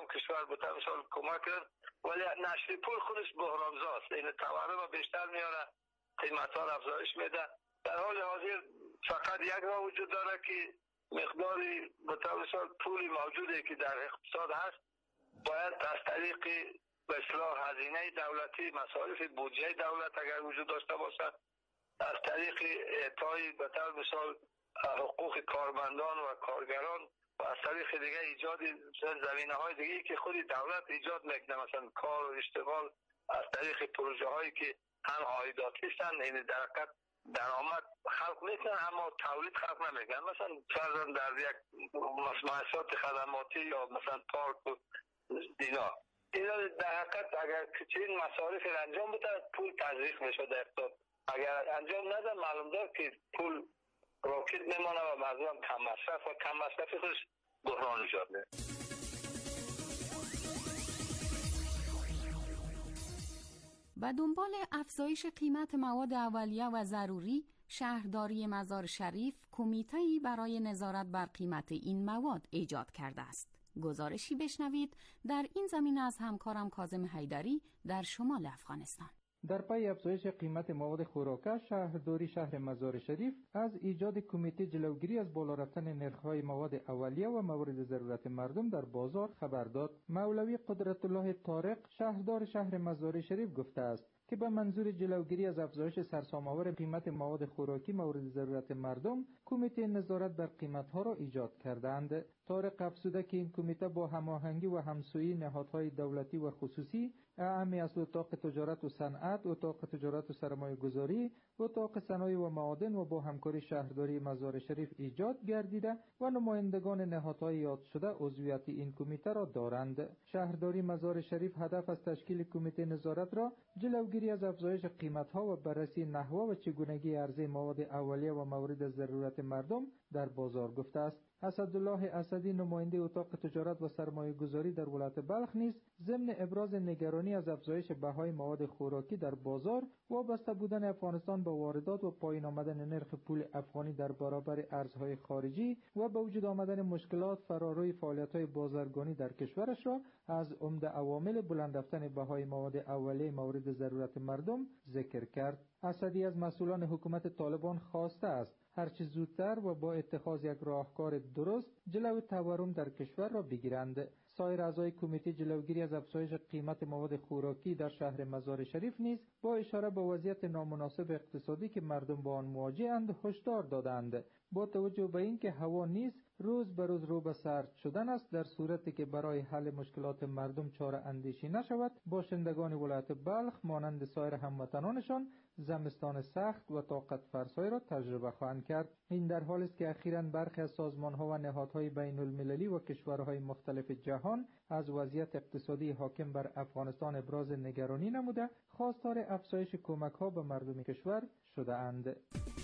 تمام کشور به مثال کمک کرد، ولی نشر پول خودش بحرانزاست. این تورم بیشتر میاره، قیمت ها افزایش میده. در حال حاضر فقط یک راه وجود داره که مقداری به مثال پول موجودی که در اقتصاد هست باید از طریق به اصطلاح هزینه دولتی، مصارف بودجه دولت اگر وجود داشته باشد، از طریق اعطای به مثال حقوق کارمندان و کارگران و از طریق دیگه ایجاد زمینه های دیگه که خود دولت ایجاد میکنه، مثلا کار و اشتغال، از طریق پروژه هایی که هم عایداتی هستند، این در حقیقت درآمد خلق میکنن اما تولید خلق نمیکنن. مثلا فرضاً در یک مؤسسات خدماتی یا مثلا پارک و اینا در حقیقت اگر چنین مصارف انجام بده پول تزریق میشه در اقتصاد. اگر انجام نده معلوم دار که پول راکت میمانه و مردم کم مصرف و کم مصرفی خودش بحران ایجاد میکنه. و دنبال افزایش قیمت مواد اولیه و ضروری، شهرداری مزار شریف کمیته‌ای برای نظارت بر قیمت این مواد ایجاد کرده است. گزارشی بشنوید در این زمینه از همکارم کاظم حیدری در شمال افغانستان. در پی افزایش قیمت مواد خوراکی، شهرداری شهر مزار شریف از ایجاد کمیته جلوگیری از بالا رفتن نرخ‌های مواد اولیه و موارد ضرورت مردم در بازار خبر داد. مولوی قدرت الله طارق، شهردار شهر مزار شریف، گفته است که به منظور جلوگیری از افزایش سرسام‌آور قیمت مواد خوراکی مورد ضرورت مردم، کمیته نظارت بر قیمت‌ها را ایجاد کردند. طارق افزوده که این کمیته با هماهنگی و همسویی نهادهای دولتی و خصوصی، اعمی از اتاق تجارت و صنعت، اتاق تجارت و سرمایه‌گذاری، اتاق صنایع و معادن و با همکاری شهرداری مزار شریف ایجاد گردیده و نمایندگان نهادهای یاد شده عضویت این کمیته را دارند. شهرداری مزار شریف هدف از تشکیل کمیته نظارت را جلوگیری از افزایش قیمت‌ها و بررسی نحوه و چگونگی عرضه مواد اولیه و موارد ضرورت مردم در بازار گفته است. اسدالله اسدی، نماینده اتاق تجارت و سرمایه‌گذاری در ولایت بلخ، نیز ضمن ابراز نگرانی از افزایش بهای مواد خوراکی در بازار، وابسته بودن افغانستان به واردات و پایین آمدن نرخ پول افغانی در برابر ارزهای خارجی و به وجود آمدن مشکلات فراروی فعالیت‌های بازرگانی در کشورش را از عمده عوامل بلند رفتن بهای مواد اولیه مورد ضرورت مردم ذکر کرد. اسدی از مسئولان حکومت طالبان خواسته است هرچه زودتر و با اتخاذ یک راهکار درست جلوی تورم در کشور را بگیرند. سایر اعضای کمیته جلوگیری از افزایش قیمت مواد خوراکی در شهر مزار شریف نیز با اشاره به وضعیت نامناسب اقتصادی که مردم با آن مواجه‌اند هشدار دادند. با توجه به اینکه هوا نیز روز به روز رو به سرد شدن است، در صورتی که برای حل مشکلات مردم چاره اندیشی نشود، باشندگان ولایت بلخ مانند سایر هموطنانشان زمستان سخت و طاقت فرسای را تجربه خواهند کرد. این در حالی است که اخیراً برخی از سازمان‌ها و نهادهای بین المللی و کشورهای مختلف جهان از وضعیت اقتصادی حاکم بر افغانستان ابراز نگرانی نموده، خواستار افزایش کمک‌ها به مردم کشور شده‌اند.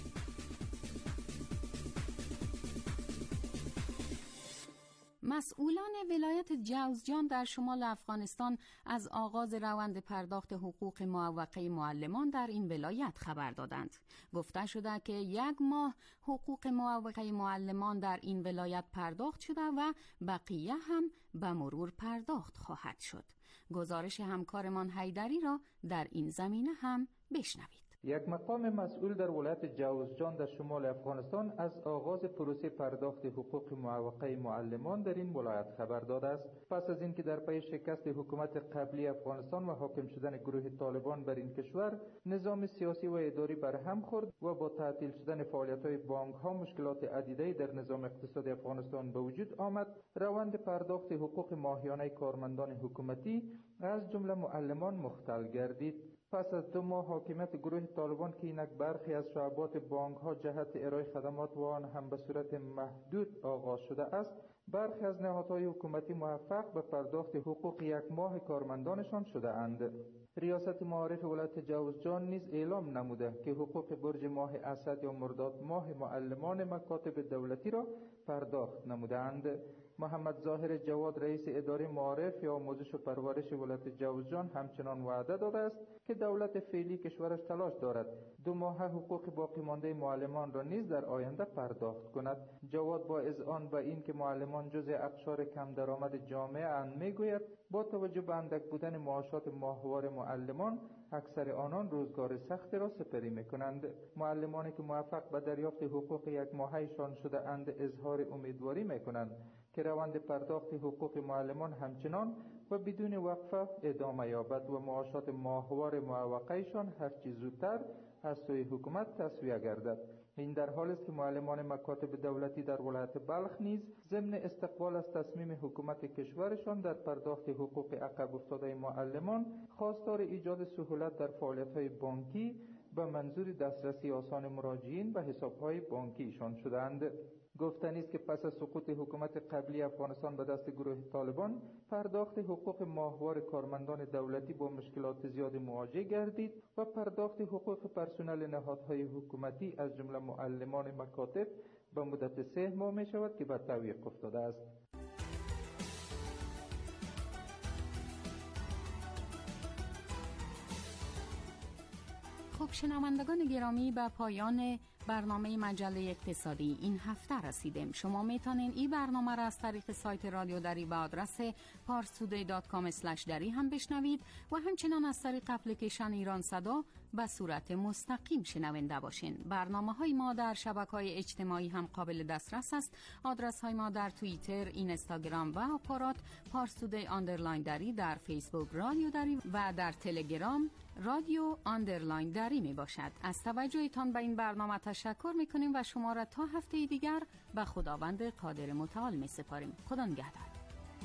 مسئولان ولایت جوزجان در شمال افغانستان از آغاز روند پرداخت حقوق معوقه معلمان در این ولایت خبر دادند. گفته شده که 1 ماه حقوق معوقه معلمان در این ولایت پرداخت شده و بقیه هم به مرور پرداخت خواهد شد. گزارش همکارمان حیدری را در این زمینه هم بشنوید. یک مقام مسئول در ولایت جوزجان در شمال افغانستان از آغاز پروسه پرداخت حقوق معوقه معلمان در این ولایت خبر داده است. پس از اینکه در پی شکست حکومت قبلی افغانستان و حاکم شدن گروه طالبان بر این کشور نظام سیاسی و اداری برهم خورد و با تعطیل شدن فعالیت‌های بانک‌ها مشکلات عدیدی در نظام اقتصادی افغانستان به وجود آمد، روند پرداخت حقوق ماهیانه کارمندان حکومتی از جمله معلمان مختل گردید. پس از 2 ماه حاکمیت گروه طالبان که اینک برخی از شعبات بانک‌ها جهت ارائه خدمات و آن هم به صورت محدود آغاز شده است، برخی از نهادهای حکومتی موفق به پرداخت حقوق 1 ماه کارمندانشان شده اند. ریاست معارف ولایت جوزجان نیز اعلام نموده که حقوق برج ماه اسد یا مرداد ماه معلمان مکاتب دولتی را پرداخت نمودند. محمد ظاهر جواد رئیس اداره معارف یا آموزش و پرورش ولایت جوزجان همچنان وعده داده است که دولت فعلی کشورش تلاش دارد 2 ماه حقوق باقی مانده معلمان را نیز در آینده پرداخت کند. جواد با اذعان به این که معلمان جزء اقشار کم درآمد جامعه اند میگوید با توجه به اندک بودن معاشات ماهوار معلمان اکثر آنان روزگار سختی را سپری میکنند. معلمانی که موفق به دریافت حقوق یک ماههشان شده اند اظهار امیدواری میکنند که روند پرداخت حقوق معلمان همچنان و بدون وقفه ادامه یابد و معاشات ماهوار معوقهشان هرچه زودتر از سوی حکومت تصویه گردد. این در حالی است که معلمان مکاتب دولتی در ولایت بلخ نیز ضمن استقبال از تصمیم حکومت کشورشان در پرداخت حقوق عقب افتاده معلمان خواستار ایجاد سهولت در فعالیت‌های بانکی به منظور دسترسی آسان مراجعین به حساب‌های بانکیشان شدند. گفتنی است که پس از سقوط حکومت قبلی افغانستان به دست گروه طالبان پرداخت حقوق ماهوار کارمندان دولتی با مشکلات زیاد مواجه گردید و پرداخت حقوق پرسنل نهادهای حکومتی از جمله معلمان مکاتب به مدت 3 ماه می شود که به تعویق افتاده است. خب شنوندگان گرامی، به پایان برنامه مجله اقتصادی این هفته رسیدیم. شما میتونین این برنامه را از طریق سایت رادیو دری به آدرس parstoday.com/dari هم بشنوید و همچنان از طریق اپلیکیشن ایران صدا به صورت مستقیم شنونده باشین. برنامه‌های ما در شبکه‌های اجتماعی هم قابل دسترس است. آدرس‌های ما در توییتر، اینستاگرام و آپارات parstoday_dari، در فیسبوک رادیو دری و در تلگرام رادیو_دری می باشد. از توجهتان به این برنامه تشکر می کنیم و شما را تا هفته دیگر به خداوند قادر متعال می سپاریم. خدا نگهدار.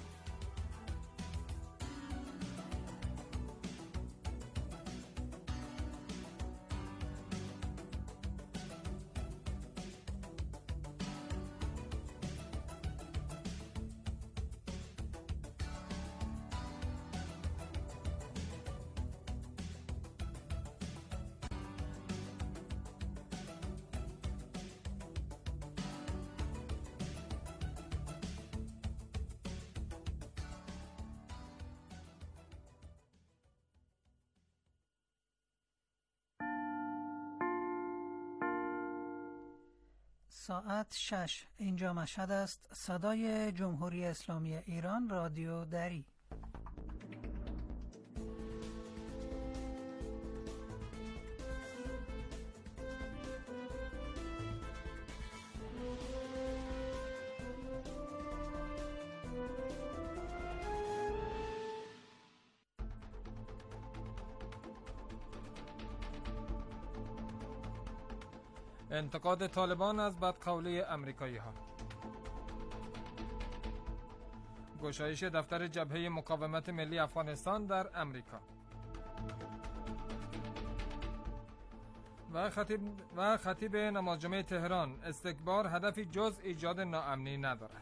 ساعت 6 اینجا مشهد است. صدای جمهوری اسلامی ایران، رادیو دری. انتقاد طالبان از بدقولی امریکایی ها. گشایش دفتر جبهه مقاومت ملی افغانستان در امریکا. و خطیب نماز جمعه تهران: استکبار هدفی جز ایجاد ناامنی ندارد.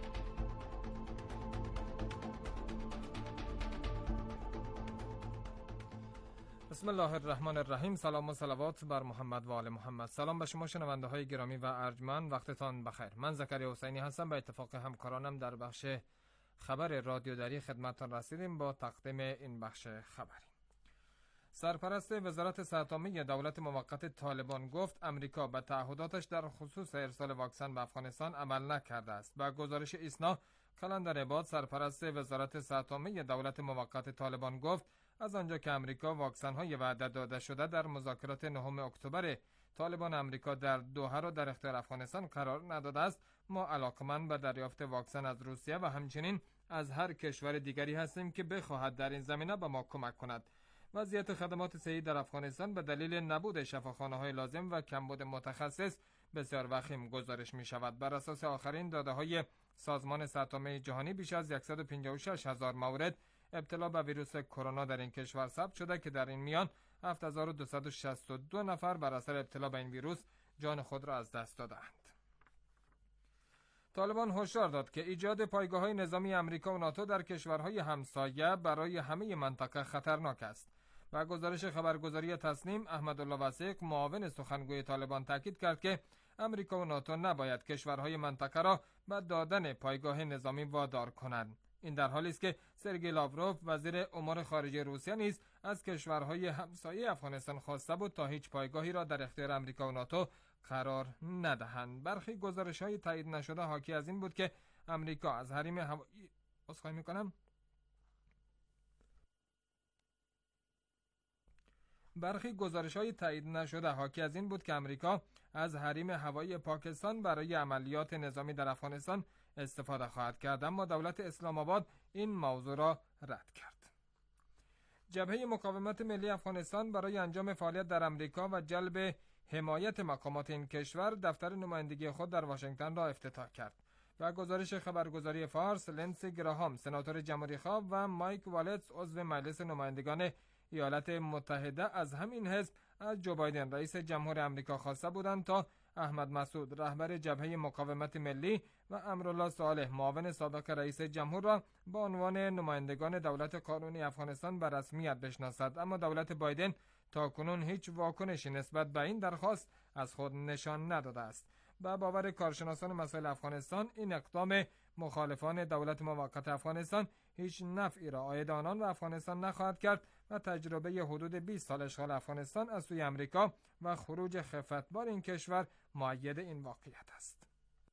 بسم الله الرحمن الرحیم. سلام و صلوات بر محمد و آل محمد. سلام به شما شنونده های گرامی و ارجمند، وقتتان بخیر. من زکریا حسینی هستم. به اتفاق همکارانم در بخش خبر رادیو دری خدمتتان رسیدیم با تقدیم این بخش خبری. سرپرست وزارت صحت عامه دولت موقت طالبان گفت امریکا به تعهداتش در خصوص ارسال واکسن به افغانستان عمل نکرده است. با گزارش ایسنا کلندر عباد، سرپرست وزارت صحت عامه دولت موقت طالبان گفت از آنجا که امریکا واکسن‌های وعده داده شده در مذاکرات 9 اکتبر طالبان امریکا در دوحه را در اختیار افغانستان قرار نداده است، ما علاقمند به دریافت واکسن از روسیه و همچنین از هر کشور دیگری هستیم که بخواهد در این زمینه به ما کمک کند. وضعیت خدمات صحی در افغانستان به دلیل نبود شفاخانه‌های لازم و کمبود متخصص بسیار وخیم گزارش می شود. بر اساس آخرین داده‌های سازمان صحت عامه جهانی بیش از 156,000 مورد ابتلا به ویروس کرونا در این کشور ثبت شده که در این میان 7262 نفر بر اثر ابتلا به این ویروس جان خود را از دست دادند. طالبان هشدار داد که ایجاد پایگاه‌های نظامی آمریکا و ناتو در کشورهای همسایه برای همه منطقه خطرناک است. و گزارش خبرگزاری تسنیم، احمدالله وثیق معاون سخنگوی طالبان تاکید کرد که امریکا و ناتو نباید کشورهای منطقه را به دادن پایگاه نظامی وادار کنند. این در حالی است که سرگئی لاوروف وزیر امور خارجه روسیه نیز از کشورهای همسایه افغانستان خواسته بود تا هیچ پایگاهی را در اختیار امریکا و ناتو قرار ندهند. برخی گزارش‌های تایید نشده حاکی از این بود که امریکا از حریم هوایی از حریم هوایی پاکستان برای عملیات نظامی در افغانستان استفاده خواهد کرد، اما دولت اسلام آباد این موضوع را رد کرد. جبهه مقاومت ملی افغانستان برای انجام فعالیت در امریکا و جلب حمایت مقامات این کشور دفتر نمایندگی خود در واشنگتن را افتتاح کرد. و گزارش خبرگزاری فارس، لنسی گراهام سناتور جمهوری‌خواه و مایک والتز عضو مجلس نمایندگان ایالات متحده از همین حزب از جو بایدن رئیس جمهور آمریکا خواسته بودند تا احمد مسعود رهبر جبهه مقاومت ملی و امرالله صالح معاون سابق رئیس جمهور را به عنوان نمایندگان دولت قانونی افغانستان به رسمیت بشناسد، اما دولت بایدن تاکنون هیچ واکنشی نسبت به این درخواست از خود نشان نداده است. به باور کارشناسان مسائل افغانستان این اقدام مخالفان دولت موقت افغانستان هیچ نفعی را عاید آنان و افغانستان نخواهد کرد و تجربه حدود 20 سال اشغال افغانستان از سوی امریکا و خروج خفتبار این کشور مؤید این واقعیت است.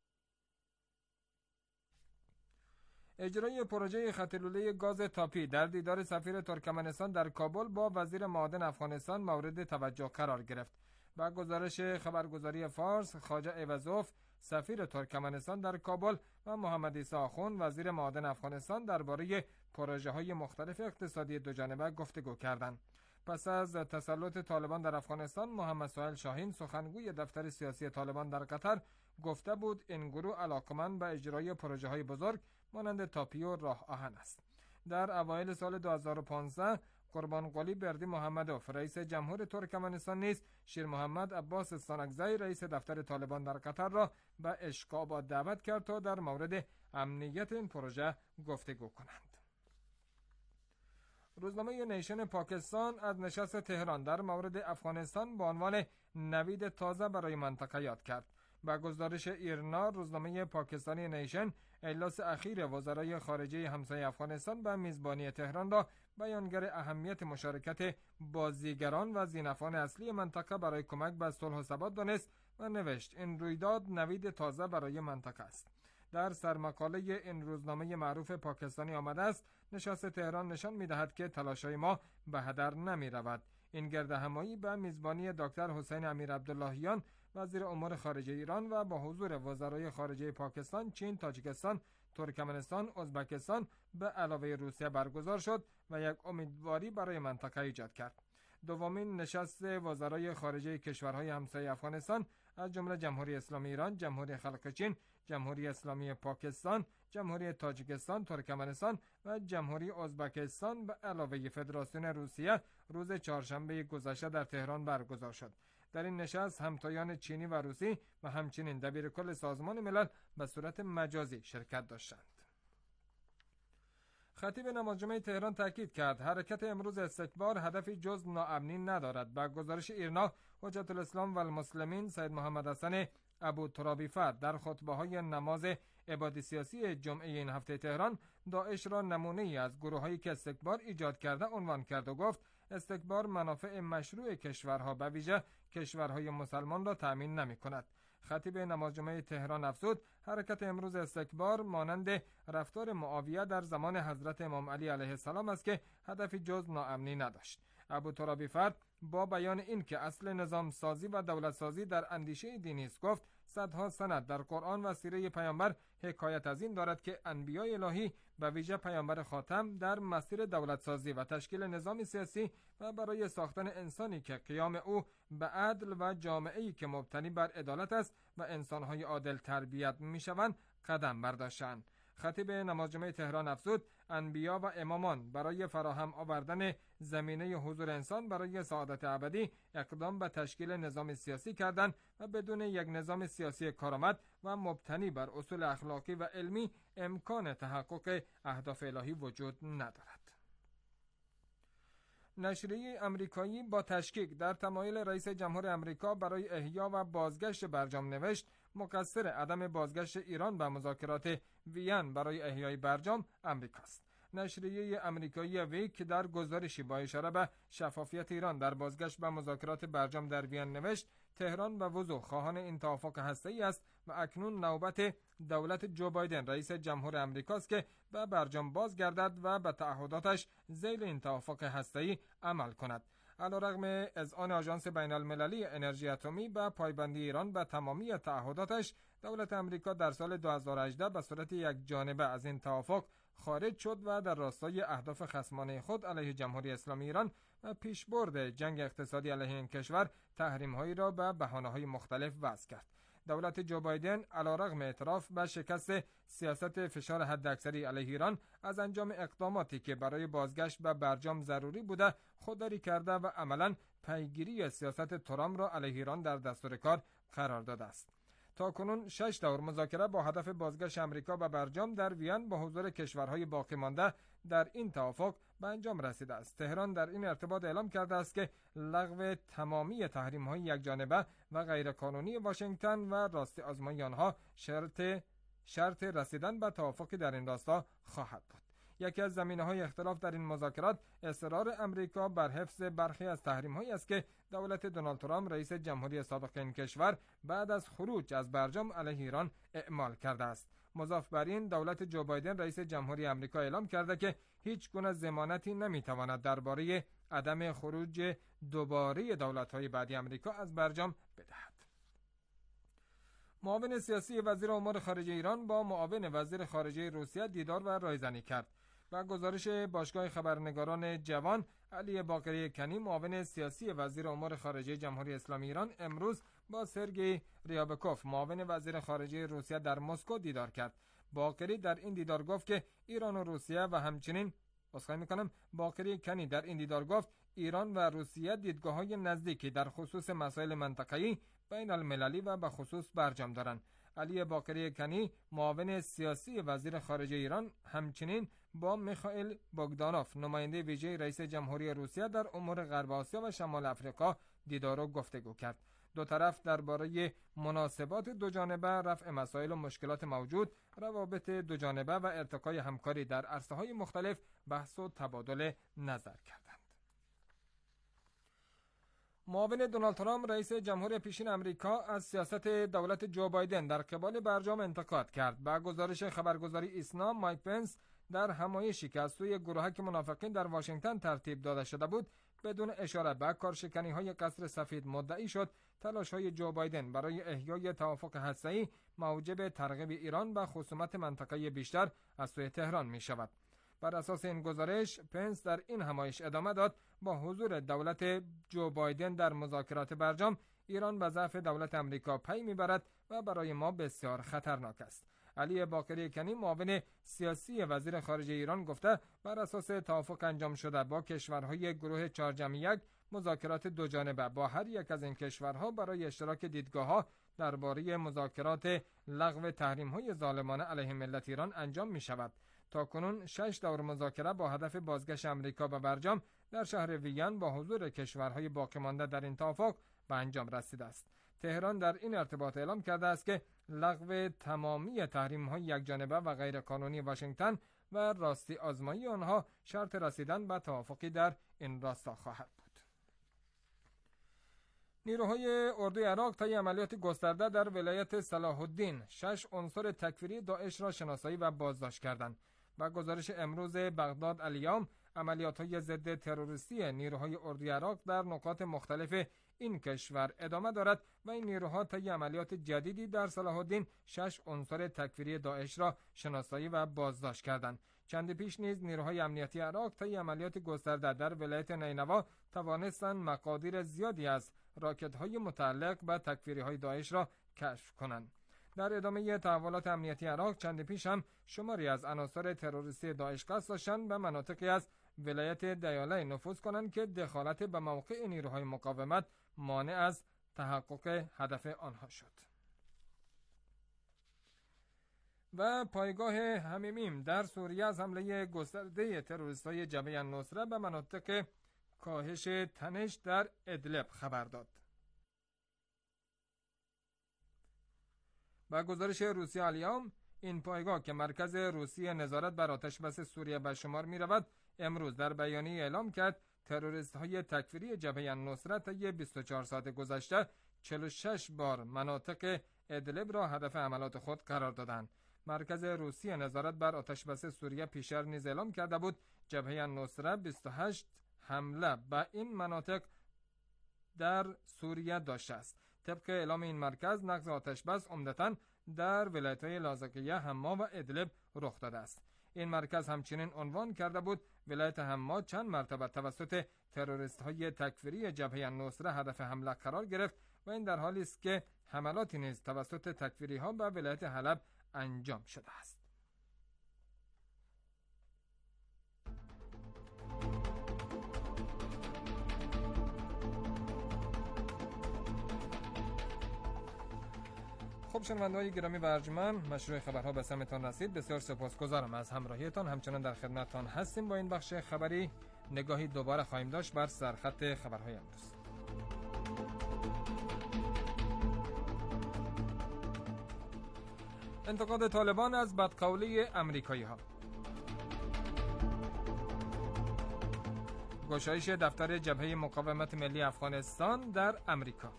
اجرای پروژه خط لوله گاز تاپی در دیدار سفیر ترکمنستان در کابل با وزیر معادن افغانستان مورد توجه قرار گرفت. با گزارش خبرگزاری فارس، خواجه عوضوف سفیر ترکمنستان در کابل و محمد عیسی آخوند وزیر معادن افغانستان درباره پروژه‌های مختلف اقتصادی دوجانبه گفتگو کردند. پس از تسلط طالبان در افغانستان، محمد سهیل شاهین سخنگوی دفتر سیاسی طالبان در قطر گفته بود این گروه علاقمند به اجرای پروژه‌های بزرگ مانند تاپی و راه آهن است. در اوایل سال 2015 قربانقلی بردی محمدوف رئیس جمهور ترکمنستان نیز شیر محمد عباس استانکزی رئیس دفتر طالبان در قطر را به اشقاباد دعوت کرد تا در مورد امنیت این پروژه گفتگو کنند. روزنامه نیشن پاکستان از نشست تهران در مورد افغانستان به عنوان نوید تازه برای منطقه یاد کرد. با گزارش ایرنا، روزنامه پاکستانی نیشن اجلاس اخیر وزرای خارجه همسایه افغانستان به میزبانی تهران را بیانگر اهمیت مشارکت بازیگران و ذی‌نفعان اصلی منطقه برای کمک به صلح و ثبات دانست و نوشت این رویداد نوید تازه برای منطقه است. در سرمقاله این روزنامه معروف پاکستانی آمده است نشست تهران نشان می‌دهد که تلاش‌های ما به هدر نمی‌رود. این گردهمایی به میزبانی دکتر حسین امیر عبداللهیان وزیر امور خارجه ایران و با حضور وزرای خارجه پاکستان، چین، تاجیکستان، ترکمنستان، ازبکستان به علاوه روسیه برگزار شد و یک امیدواری برای منطقه ایجاد کرد. دومین نشست وزرای خارجه کشورهای همسایه افغانستان از جمله جمهوری اسلامی ایران، جمهوری خلق چین، جمهوری اسلامی پاکستان، جمهوری تاجیکستان، ترکمنستان و جمهوری ازبکستان به علاوه فدراسیون روسیه روز چهارشنبه گذشته در تهران برگزار شد. در این نشست همتایان چینی و روسی و همچنین دبیرکل سازمان ملل به صورت مجازی شرکت داشتند. خطیب نماز جمعه تهران تاکید کرد حرکت امروز استکبار هدفی جز ناامنی ندارد. با گزارش ایرنا، حجت الاسلام و المسلمین سید محمد حسن ابو ترابی فرد در خطبه‌های نماز عبادی سیاسی جمعه این هفته تهران داعش را نمونه‌ای از گروه‌هایی که استکبار ایجاد کرده عنوان کرد و گفت استکبار منافع مشروع کشورها به ویژه کشورهای مسلمان را تأمین نمی‌کند. خطیب نماز جمعه تهران افزود حرکت امروز استکبار مانند رفتار معاویه در زمان حضرت امام علی علیه السلام است که هدفی جز ناامنی نداشت. ابو ترابی فرد با بیان این که اصل نظام سازی و دولت سازی در اندیشه دینی است گفت صدها سند در قرآن و سیره پیامبر حکایت از این دارد که انبیای الهی به ویژه پیامبر خاتم در مسیر دولت سازی و تشکیل نظام سیاسی و برای ساختن انسانی که قیام او به عدل و جامعه‌ای که مبتنی بر عدالت است و انسان‌های عادل تربیت می‌شوند قدم برداشتند. خطیب نماز جمعه تهران افزود انبیا و امامان برای فراهم آوردن زمینه حضور انسان برای سعادت ابدی اقدام به تشکیل نظام سیاسی کردند و بدون یک نظام سیاسی کارآمد و مبتنی بر اصول اخلاقی و علمی امکان تحقق اهداف الهی وجود ندارد. نشریه امریکایی با تشکیک در تمایل رئیس جمهور امریکا برای احیا و بازگشت برجام نوشت مقصر عدم بازگشت ایران به مذاکرات وین برای احیای برجام امریکاست. نشریه امریکایی ویک در گزارشی با اشاره به شفافیت ایران در بازگشت به مذاکرات برجام در وین نوشت تهران به وضوح خواهان این توافق هسته‌ای است و اکنون نوبت دولت جو بایدن رئیس جمهور امریکاست که به برجام بازگردد و به تعهداتش ذیل این توافق هسته‌ای عمل کند. علیرغم اذعان آژانس بین‌المللی انرژی اتمی به پایبندی ایران به تمامی تعهداتش، دولت امریکا در سال 2018 به صورت یکجانبه از این توافق خارج شد و در راستای اهداف خصمانه خود علیه جمهوری اسلامی ایران و پیشبرد جنگ اقتصادی علیه این کشور تحریم‌هایی را به بهانه‌های مختلف وضع کرد. دولت جو بایدن علیرغم اعتراف به شکست سیاست فشار حداکثری علیه ایران از انجام اقداماتی که برای بازگشت به برجام ضروری بوده خودداری کرده و عملاً پیگیری سیاست ترامپ را علیه ایران در دستور کار قرار داده است. تاکنون 6 دور مذاکره با هدف بازگشت امریکا به برجام در وین با حضور کشورهای باقی مانده در این توافق به انجام رسیده است. تهران در این ارتباط اعلام کرده است که لغو تمامی تحریم‌های یکجانبه و غیرقانونی واشنگتن و راستی آزمایی آنها شرط رسیدن به توافقی در این راستا خواهد بود. یکی از زمینه‌های اختلاف در این مذاکرات اصرار امریکا بر حفظ برخی از تحریم‌هایی است که دولت دونالد ترامپ رئیس جمهوری سابق این کشور بعد از خروج از برجام علیه ایران اعمال کرده است. مضاف بر این دولت جو بایدن رئیس جمهوری امریکا اعلام کرده که هیچ گونه ضمانتی نمی‌تواند درباره عدم خروج دوباره دولت‌های بعدی امریکا از برجام بدهد. معاون سیاسی وزیر امور خارجه ایران با معاون وزیر خارجه روسیه دیدار و رایزنی کرد. و گزارش باشگاه خبرنگاران جوان، علی باقری کنی معاون سیاسی وزیر امور خارجه جمهوری اسلامی ایران امروز با سرگئی ریابکوف معاون وزیر خارجه روسیه در مسکو دیدار کرد. باقری در این دیدار گفت که ایران و روسیه و همچنین باقری کنی در این دیدار گفت ایران و روسیه دیدگاه‌های نزدیکی در خصوص مسائل منطقه‌ای، بین المللی و به خصوص برجام دارند. علی باقری کنی معاون سیاسی وزیر خارجه ایران همچنین با میخائیل بوگدانوف نماینده ویژه رئیس جمهوری روسیه در امور غرب آسیا و شمال افریقا دیدار و گفتگو کرد. دو طرف درباره مناسبات دوجانبه، رفع مسائل و مشکلات موجود، روابط دوجانبه و ارتقای همکاری در عرصه‌های مختلف بحث و تبادل نظر کردند. معاون دونالد ترامپ رئیس جمهور پیشین امریکا از سیاست دولت جو بایدن در قبال برجام انتقاد کرد. با گزارش خبرگزاری ایسنا، مایک پنس در همایشی که از سوی گروهک منافقین در واشنگتن ترتیب داده شده بود، بدون اشاره به کارشکنی‌های قصر سفید مدعی شد تلاش‌های جو بایدن برای احیای توافق هسته‌ای موجب ترغیب ایران به خصومت منطقه‌ای بیشتر از سوی تهران می‌شود. بر اساس این گزارش، پنس در این همایش ادامه داد با حضور دولت جو بایدن در مذاکرات برجام، ایران به ضعف دولت امریکا پی میبرد و برای ما بسیار خطرناک است. علی باقری کنی معاون سیاسی وزیر خارجه ایران گفته بر اساس توافق انجام شده با کشورهای گروه 4+1 مذاکرات دوجانبه با هر یک از این کشورها برای اشتراک دیدگاه‌ها درباره مذاکرات لغو تحریم‌های ظالمانه علیه ملت ایران انجام می‌شود. تاکنون 6 دور مذاکره با هدف بازگشت امریکا به برجام در شهر وین با حضور کشورهای باقی مانده در این توافق به انجام رسیده است. تهران در این ارتباط اعلام کرده است که لغو تمامی تحریم‌های یکجانبه و غیرقانونی واشنگتن و راستی آزمایی آنها شرط رسیدن به توافقی در این راستا خواهد بود. نیروهای اردوی عراق طی عملیات گسترده در ولایت صلاح الدین 6 عنصر تکفیری داعش را شناسایی و بازداشت کردند. با گزارش امروز بغداد الیوم، عملیات‌های ضد تروریستی نیروهای اردوی عراق در نقاط مختلف این کشور ادامه دارد و این نیروها طی عملیات جدیدی در صلاح الدین 6 عنصر تکفیری داعش را شناسایی و بازداشت کردند. چندی پیش نیز نیروهای امنیتی عراق طی عملیات گسترده در ولایت نینوا توانستند مقادیر زیادی از راکت‌های متعلق به تکفیری‌های داعش را کشف کنند. در ادامه تحولات امنیتی عراق چند پیش هم شماری از عناصر تروریستی داعش قصد داشتند به مناطقی از ولایت دیاله نفوذ کنند که دخالت به موقع نیروهای مقاومت مانع از تحقق هدف آنها شد. و پایگاه حمیمیم در سوریه از حمله گسترده تروریست‌های جبهه النصره به مناطق کاهش تنش در ادلب خبر داد. با گزارش روسیه الیوم، این پایگاه که مرکز روسیه نظارت بر آتشبس سوریه به شمار می رود، امروز در بیانیه اعلام کرد تروریست های تکفیری جبهه النصرت طی 24 ساعت گذشته 46 بار مناطق ادلب را هدف حملات خود قرار دادند. مرکز روسیه نظارت بر آتشبس سوریه پیشتر نیز اعلام کرده بود جبهه النصرت 28 حمله به این مناطق در سوریه داشته است. طبق اعلام این مرکز، نقض آتشبس عمدتاً در ولایت‌های لازقیه، حما و ادلب رخ داده است. این مرکز همچنین عنوان کرده بود ولایت حما چند مرتبه توسط تروریست‌های تکفیری جبهه النصره هدف حمله قرار گرفت و این در حالی است که حملاتی نیز توسط تکفیری‌ها به ولایت حلب انجام شده است. خب شنونده‌های گرامی و ارجمند، مشروع خبرها به سمتان رسید. بسیار سپاسگزارم از همراهیتان. همچنان در خدمتتان هستیم با این بخش خبری. نگاهی دوباره خواهیم داشت بر سرخط خبرهای امروز. انتقاد طالبان از بدقولی امریکایی‌ها. گشایش دفتر جبهه مقاومت ملی افغانستان در امریکا.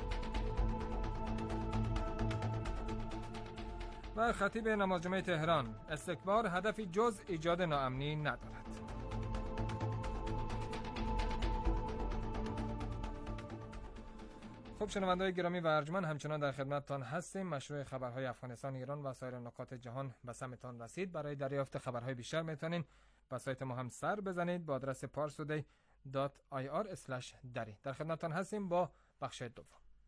و خطیب نماز جمعه تهران، استکبار هدفی جز ایجاد ناامنی ندارد. خب شنونده‌های گرامی و ارجمند، همچنان در خدمتتان هستیم. مشروع خبرهای افغانستان، ایران و سایر نقاط جهان به سمتان رسید. برای دریافت خبرهای بیشتر میتونین به سایت ما هم سر بزنید با آدرس parstoday.ir/dari. در خدمتتان هستیم با بخش دوم.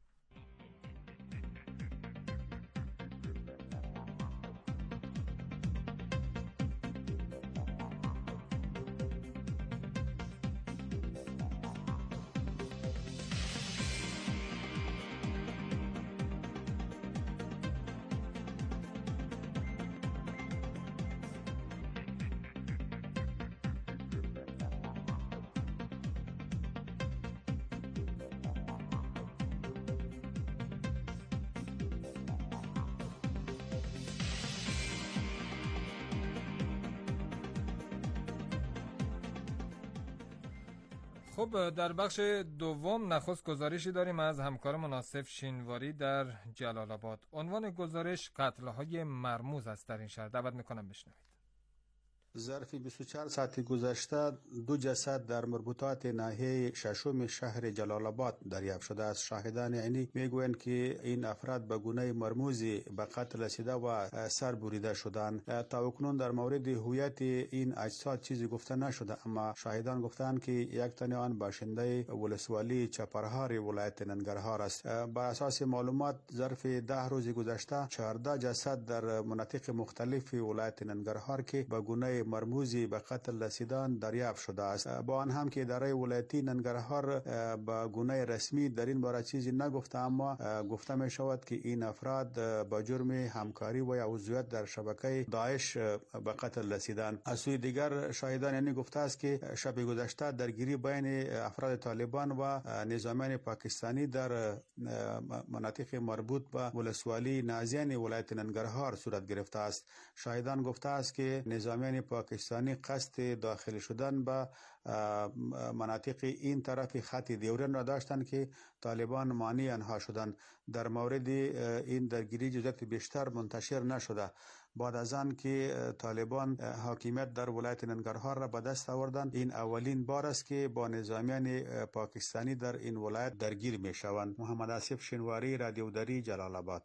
خب در بخش دوم نخست گزارشی داریم از همکار مناصف شینواری در جلال آباد. عنوان گزارش قتل‌های مرموز است در این شهر. دعوت میکنم بشنوید. ظرف 24 ساعت گذشته 2 جسد در مربوطات ناحیه ششم شهر جلال آباد دریافت شده است. شاهدان عینی میگویند که این افراد به گونه مرموزی به قتل رسیده و سر بریده شدند. تاکنون در مورد هویت این اجساد چیزی گفته نشده، اما شاهدان گفتند که یک تن آن باشنده ولسوالی چپرهار ولایت ننگرهار است. بر اساس معلومات ظرف 10 روز گذشته 14 جسد در مناطق مختلف ولایت ننگرهار که به گونه مرموزی به قتل رسیدن دریافت شده است. با آن هم که اداره ولایتی ننگرهار به گونه رسمی در این باره چیزی نگفته، اما گفته می شود که این افراد با جرم همکاری و عضویت در شبکه داعش به قتل رسیدند. از سوی دیگر شاهدان یعنی گفته است که شب گذشته درگیری بین افراد طالبان و نظامیان پاکستانی در مناطق مربوط به ولسوالی نازیان ولایت ننگرهار صورت گرفته است. شاهدان گفته است که نظامیان پاکستانی قصد داخل شدن به مناطق این طرف خط دیورن را داشتند که طالبان مانع آنها شدند. در مورد این درگیری جزئیات بیشتر منتشر نشده. بعد از آن که طالبان حاکمیت در ولایت ننگرهار را به دست آوردند، این اولین بار است که با نظامیان پاکستانی در این ولایت درگیر می شوند. محمد آصف شینواری، رادیو دری، جلال آباد.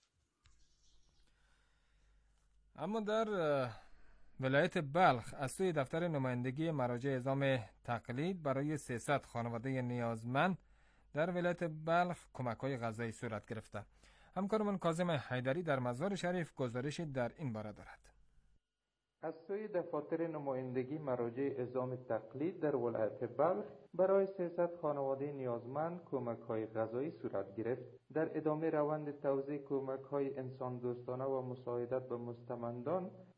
اما در ولایت بلخ از سوی دفتر نمایندگی مراجع اعزام تقلید برای 300 خانواده نیازمند در ولایت بلخ کمک‌های غذایی صورت گرفته. همکارمان کاظم حیدری در مزار شریف گزارشی در این باره دارد. از سوی دفاتر نمایندگی مراجع اعزام تقلید در ولایت بلخ برای 300 خانواده نیازمند کمک‌های غذایی صورت گرفت. در ادامه روند توزیع کمک‌های انسان دوستانه و مساعدت به مستمندان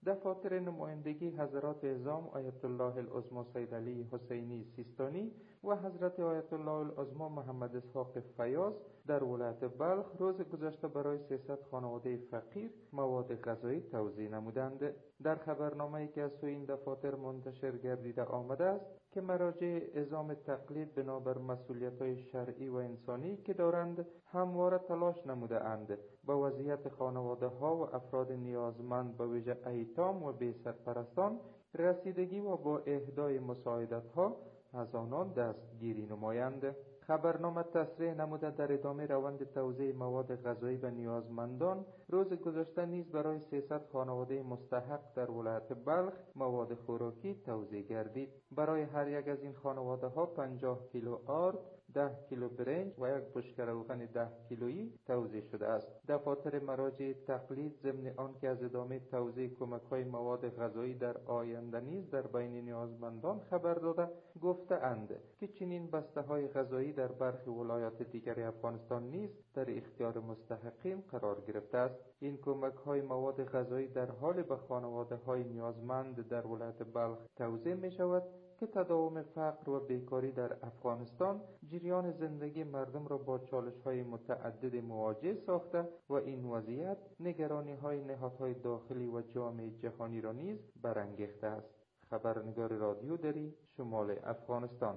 دفاتر نمایندگی حضرات اعظام آیت الله العظمی سید علی حسینی سیستانی و حضرت آیت الله العظمی محمد اسحاق فیاض در ولایت بلخ روز گذشته برای 300 خانواده فقیر مواد غذایی توزیع نمودند. در خبرنامه‌ای که از سوی این دفاتر منتشر گردیده آمده است که مراجع اعظام تقلید بنابر مسئولیت‌های شرعی و انسانی که دارند همواره تلاش نموده اند با وضعیت خانواده‌ها و افراد نیازمند به ویژه ایتام و بی‌سرپرستان رسیدگی و با اهدای مساعدت‌ها از آنان دستگیری نمایند. خبرنامه تصریح نموده در ادامه روند توزیع مواد غذایی به نیازمندان روز گذشته نیز برای 300 خانواده مستحق در ولایت بلخ مواد خوراکی توزیع گردید. برای هر یک از این خانواده ها 50 کیلو آرد، 10 کیلو برنج و یک بشکه روغن 10 کیلویی توزیع شده است. دفاتر مراجع تقلید ضمن آنکه از ادامه توزیع کمک‌های مواد غذایی در آینده نیز در بین نیازمندان خبر داده گفته اند که چنین بسته‌های غذایی در برخی ولایات دیگر افغانستان نیز در اختیار مستحقین قرار گرفته است. این کمک‌های مواد غذایی در حال به خانواده‌های نیازمند در ولایت بلخ توزیع می‌شود که تداوم فقر و بیکاری در افغانستان جریان زندگی مردم را با چالش‌های متعدد مواجه ساخته و این وضعیت نگرانی‌های نهادهای داخلی و جامعه جهانی را نیز برانگیخته است. خبرنگار رادیو دری، شمال افغانستان.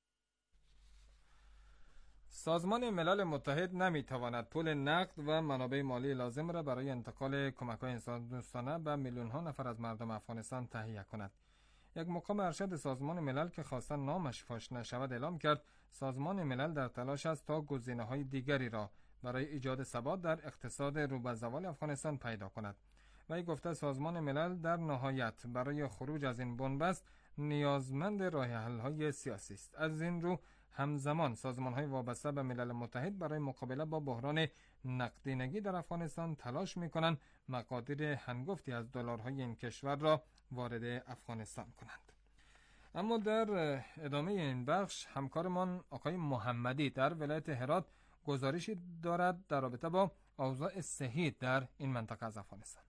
سازمان ملل متحد نمیتواند پول نقد و منابع مالی لازم را برای انتقال کمک‌های انسان‌دوستانه به میلیون‌ها نفر از مردم افغانستان تهیه کند. یک مقام ارشد سازمان ملل که خواسته نامش فاش نشود اعلام کرد سازمان ملل در تلاش است تا گزینه‌های دیگری را برای ایجاد ثبات در اقتصاد رو به زوال افغانستان پیدا کند. وی گفته سازمان ملل در نهایت برای خروج از این بنبست نیازمند راه حل‌های سیاسی است. از این رو همزمان سازمان‌های وابسته به ملل متحد برای مقابله با بحران نقدینگی در افغانستان تلاش می‌کنند مقادیر هنگفتی از دلارهای این کشور را وارد افغانستان کنند. اما در ادامه این بخش همکارمان آقای محمدی در ولایت هرات گزارشی دارد در رابطه با اوضاع صحی در این منطقه از افغانستان.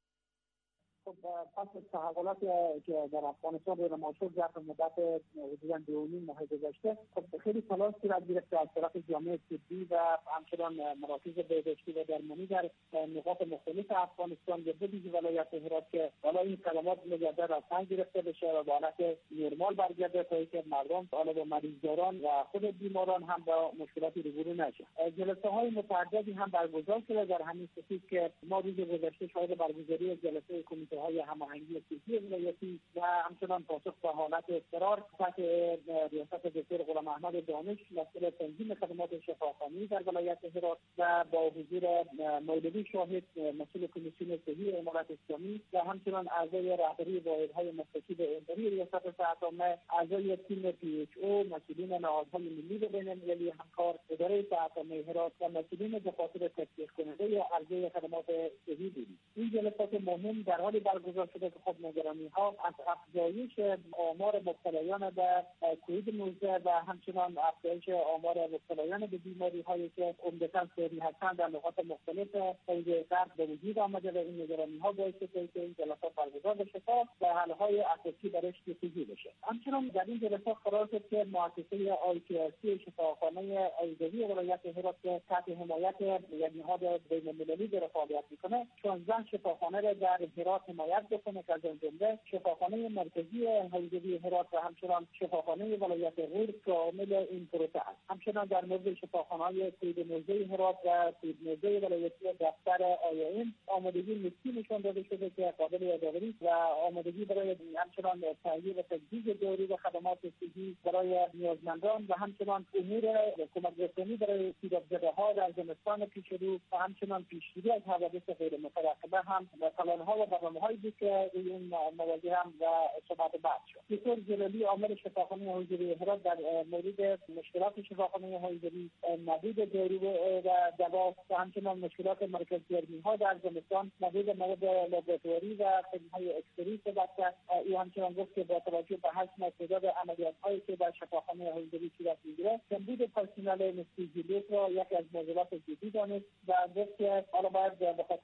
پس از تحولاتی که در افغانستان رونما شد ظرف مدت حدوداً 2.5 ماه گذشته خیلی تلاش صورت گرفت از طرف جامعه طبی و همچنان مراکز بهداشتی و درمانی در نقاط مختلف افغانستان به ویژه ولایت هرات که حالا این خدمات مجدد رفتن گرفته بشه و به حالت نرمال برگرده تا اینکه مردم حالا با مریضداران و خود بیماران هم با مشکلاتی روبرو نشه. جلسه‌های متعددی هم برگزار شده در همین خصوص که ما روز گذشته شاهد برگزاری جلسه کمیته های هماهنگی سیاسی ولایتی و همچنان پاسخ به حالت اضطرار تحت ریاست دکتر غلام احمد دانش مسئول تنظیم خدمات شفاخانه‌ای در ولایت هرات و با حضور مولوی شاهد مسئول کمیسیون صحی امارت اسلامی و همچنان اعضای رهبری واحدهای مستقیم اداری ریاست صحت‌عامه، اعضای تیم PHO، مسئولین نهادهای ملی و بین‌المللی همکار اداره صحت‌عامه هرات و مسئولین دفاتر تطبیق کننده عرضه خدمات صحی بودیم. این جلسات مهم در حال برگزار شده که خب نگرانی‌ها از افزایش آمار مبتلایان به کووید 19 و همچنان افزایش آمار مبتلایان به بیماری‌هایی که عمدتاً سری هستند در نقاط مختلف حوزه غرب به وجود آمده و این نگرانی‌ها باعث شده که این جلسات برگزار بشه تا به حل‌های اساسی برش رسیدگی بشه. همچنان در این جلسات قرار شد که مؤسسه ICRC شفاخانه ایزدی ولایت هرات که تحت حمایت یک نهاد بین‌المللی داره فعالیت می‌کنه 16 شفاخانه را در هرات حمایت بکنه که از جمله شفاخانه مرکزی حیدری هرات و همچنان شفاخانه ولایت غور شامل این پروسه است. همچنان در مورد شفاخانه‌های کووید 19 هرات و کووید 19 ولایتی دفتر IAM آمادگی نسبی نشان داده شده که قابل یادآوری و آمادگی برای همچنان تهیه و تجهیز داروی و خدمات صحی برای نیازمندان و همچنان امور کمک‌رسانی برای سیراب‌زده‌ها در زمستان پیشرو و همچنان پیشگیری از حوادث غیر مترقبه هم پلان‌ها و برنامه‌هایی بود که روی این مواضیع هم و صحبت بعد شد. دکتر جلالی عامل شفاخانه حیدری هرات در مورد مشکلات شفاخانه حیدری نبود دارو و دوا و همچنان مشکلات مرکز گرمی‌ها در زمستان نبود مواد لابراتواری و خدمات‌های اکسری صحبت کرد. او همچنان گفت که با توجه به حجم و تعداد عملیات‌هایی که در شفاخانه حیدری صورت می‌گیرد کمبود پرسنل نسبی را یکی از موضوعات جدی دانست و گفت که حالا باید به خاطر جلب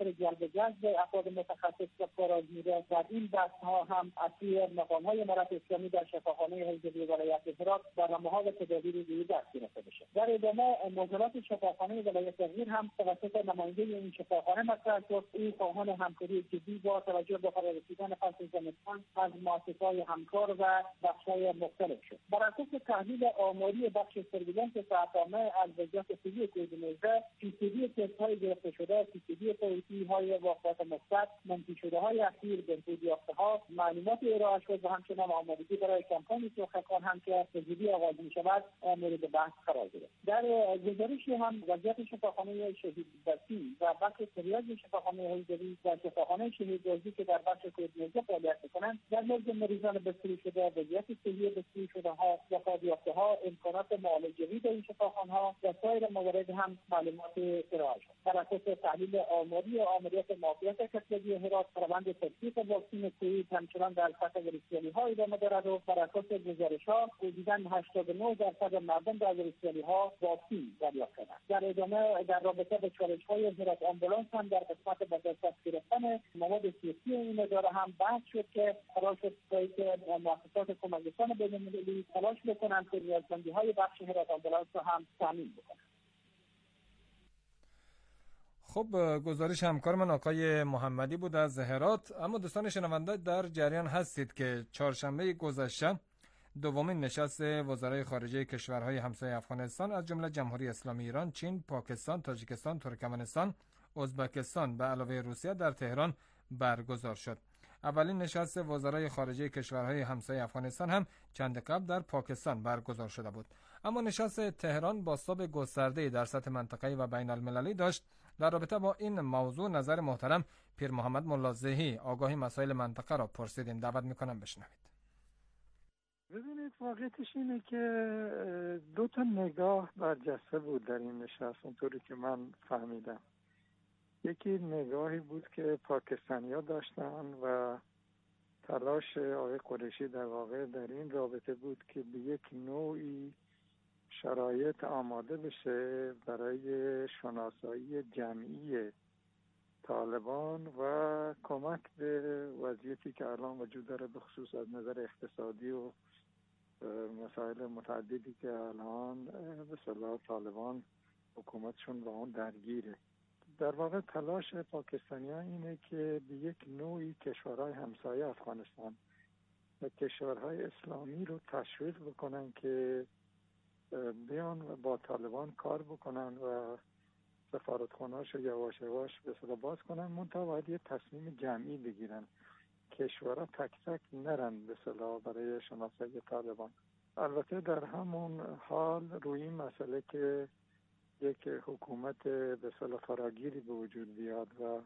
به جذب افراد متخصص و کارآزموده در این بحث‌ها هم از سوی مقام‌های امارت اسلامی در شفاخانه حیدری ولایت هرات برنامه‌ها و تدابیر روی دست گرفته بشه. در ادامه موضوعات شفاخانه ولایت غیر هم توسط نماینده این شفاخانه مطرح شد. این خواهان همکاری جدی با توجه به فرارسیدن فصل زمستان از مؤسسه‌های همکار و بخش‌های مختلف شد. بر اساس تحلیل آماری بخش سرویلنس ساعتنامه از وضعیت طبی کووید-19 فیصدی تست‌های گرفته شده، فیصدی پوزیتیوهای واقعات مثبت، منفی شده‌های اخیر، بهبود یافته‌ها، معلومات ارائه شد و همچنین آمادگی برای کمپین سوختگان هم که تجربی آغاز می‌شود مورد بحث قرار گرفت. در گزارشی هم وضعیت شفاخانه شهید بسی و بخش تریاج شفاخانه حیدری و شفاخانه شهید غازی که در بخش کووید-19 فعالیت می‌کنند در مورد مریضان بستری شده، وضعیت صحی بستری شده‌ها، وفات یافته‌ها، امکانات معالجه‌ای در این شفاخانه‌ها و سایر موارد هم معلومات ارائه شد. بر اساس تحلیل آماری آماریت معافیت کسری هرات، روند تطبیق واکسن کووید همچنان در سطح ولسوالی‌ها ادامه دارد و بر اساس گزارش‌ها حدوداً 89% مردم در ولسوالی‌ها واکسن دریافت کردند. در ادامه در رابطه با چالش‌های هرات آمبولانس هم در قسمت به دست گرفتن مواد سیاسی این اداره هم بحث شد که قرار شد که مؤسسات کمک‌رسان بین‌المللی تلاش بکنند که نیازمندی‌های بخش هرات آمبولانس رو هم تامین بکنند. خب گزارش همکار من آقای محمدی بود از هرات. اما دوستان شنونده در جریان هستید که چهارشنبه گذشته دومین نشست وزرای خارجه کشورهای همسایه افغانستان از جمله جمهوری اسلامی ایران، چین، پاکستان، تاجیکستان، ترکمنستان، ازبکستان به علاوه روسیه در تهران برگزار شد. اولین نشست وزرای خارجه کشورهای همسایه افغانستان هم چند قبل در پاکستان برگزار شده بود. اما نشست تهران بازتاب گسترده‌ای در سطح منطقه‌ای و بین المللی داشت. در رابطه با این موضوع نظر محترم پیر محمد ملازهی آگاهی مسائل منطقه را پرسیدیم. دعوت می‌کنم بشنوید. ببینید واقعیتش اینه که دو تا نگاه برجسته بود در این نشست اونطوری که من فهمیدم. یکی نگاهی بود که پاکستانی‌ها داشتن و تلاش آقای قریشی در واقع در این رابطه بود که به یک نوعی شرایط آماده بشه برای شناسایی جمعی طالبان و کمک به وضعیتی که الان وجود داره به خصوص از نظر اقتصادی و مسائل متعددی که الان به اصطلاح طالبان حکومتشون با اون درگیره. در واقع تلاش پاکستانی‌ها اینه که به یک نوعی کشورهای همسایه افغانستان و کشورهای اسلامی رو تشویق بکنن که بیان و با طالبان کار بکنن و سفارتخانه‌هاش رو یواش یواش به اصطلاح باز کنن، منتها باید یه تصمیم جمعی بگیرن، کشورها تک تک نرن به اصطلاح برای شناسایی طالبان. البته در همون حال روی این مسئله که یک حکومت به اصطلاح فراگیری به وجود بیاد و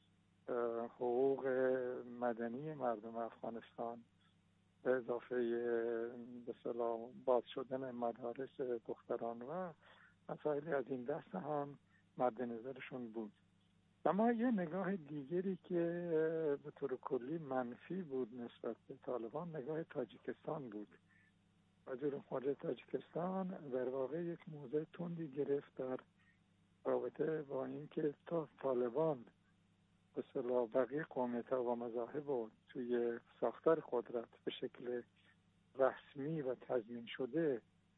حقوق مدنی مردم افغانستان به اضافه به اصطلاح باز شدن مدارس دختران و مسائلی از این دست هم مد نظرشون بود. اما یه نگاه دیگری که به طور کلی منفی بود نسبت به طالبان نگاه تاجیکستان بود. وزیر خارجه تاجیکستان در واقع یک موضع تندی گرفت در رابطه با اینکه تا طالبان به اصطلاح بقیه قومیت‌ها و مذاهب رو توی ساختار قدرت به شکل رسمی و تضمین شده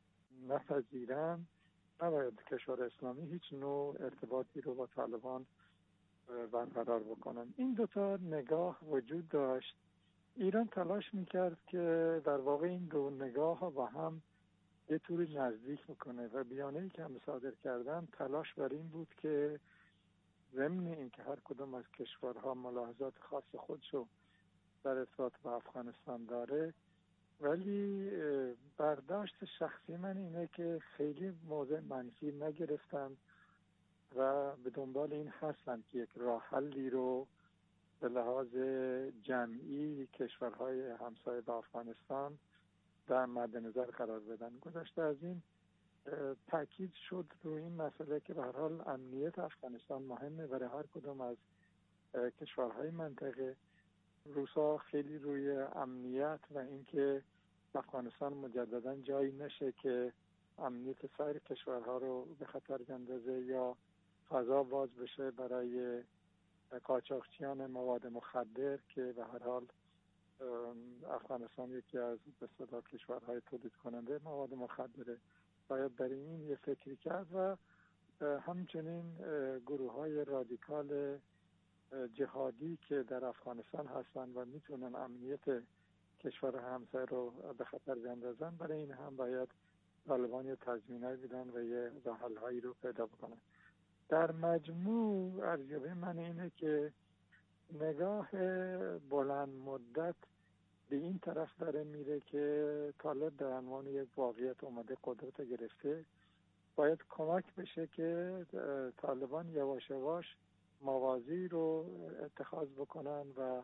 نپذیرن، نباید کشور اسلامی هیچ نوع ارتباطی رو با طالبان برقرار بکنن. این دوتا نگاه وجود داشت. ایران تلاش میکرد که در واقع این دو نگاه ها با هم یه طوری نزدیک بکنه و بیانیه‌ای که هم صادر کردن تلاش بر این بود که ضمن این که هر کدوم از کشورها ملاحظات خاص خودشو در ارتباط با افغانستان داره، ولی برداشت شخصی من اینه که خیلی موضع منفی نگرفتن و به دنبال این هستن که یک راه حلی رو به لحاظ جمعی کشورهای همسایه با افغانستان در مد نظر قرار بدن. گذشته از این تاکید شد روی این مسئله که به هر حال امنیت افغانستان مهمه برای هر کدوم از کشورهای منطقه. روسا خیلی روی امنیت و اینکه افغانستان مجددا جایی نشه که امنیت سایر کشورها رو به خطر بندازه یا فضا باز بشه برای قاچاقچیان مواد مخدر که به هر حال افغانستان یکی از به اصطلاح کشورهای تولید کننده مواد مخدره، باید برای این یه فکری کرد و همچنین گروه‌های رادیکال جهادی که در افغانستان هستن و میتونن امنیت کشور همسایه رو به خطر بیندازن، برای این هم باید طالبان یه تضمینایی بدن و یه راه حل‌هایی رو پیدا بکنن. در مجموع ارزیابی من اینه که نگاه بلند مدت به این طرف داره میره که طالب در عنوان یک واقعیت اومده قدرت گرفته، باید کمک بشه که طالبان یواش یواش موازی رو اتخاذ بکنن و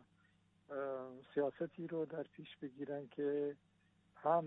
سیاستی رو در پیش بگیرن که هم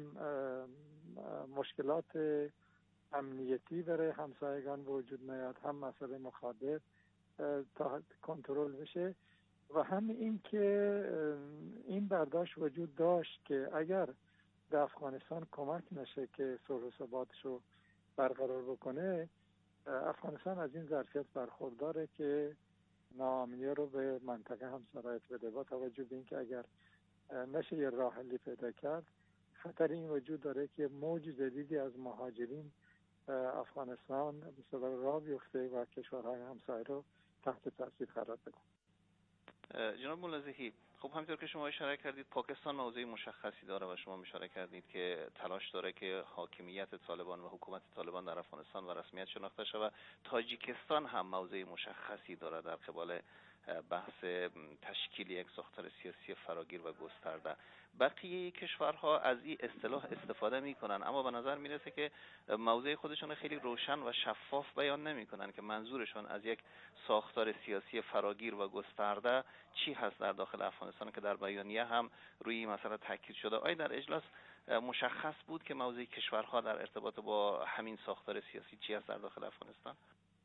مشکلات امنیتی برای همسایگان وجود نیاد، هم مسئله مخادر تا کنترل بشه و هم این که این برداشت وجود داشت که اگر در افغانستان کمک نشه که صلح و ثباتش رو برقرار بکنه، افغانستان از این ظرفیت برخورداره که ناامنی رو به منطقه هم سرایت بده، با توجه به اینکه اگر نشه یه راه حلی پیدا کرد، خطر این وجود داره که موج جدیدی از مهاجرین افغانستان به اصطلاح راه بیفته و کشورهای همسایه رو تحت تاثیر قرار بده. جناب ملازحی، خب همونطور که شما اشاره کردید پاکستان موضع مشخصی داره و شما اشاره کردید که تلاش داره که حاکمیت طالبان و حکومت طالبان در افغانستان و رسمیت شناخته شود. تاجیکستان هم موضع مشخصی داره در قبال بحث تشکیل یک ساختار سیاسی فراگیر و گسترده. بقیه کشورها از این اصطلاح استفاده میکنن، اما به نظر میرسه که موضع خودشون خیلی روشن و شفاف بیان نمیکنن که منظورشون از یک ساختار سیاسی فراگیر و گسترده چی هست در داخل افغانستان، که در بیانیه هم روی این مسئله تاکید شده. آیا در اجلاس مشخص بود که موضع کشورها در ارتباط با همین ساختار سیاسی چی هست در داخل افغانستان؟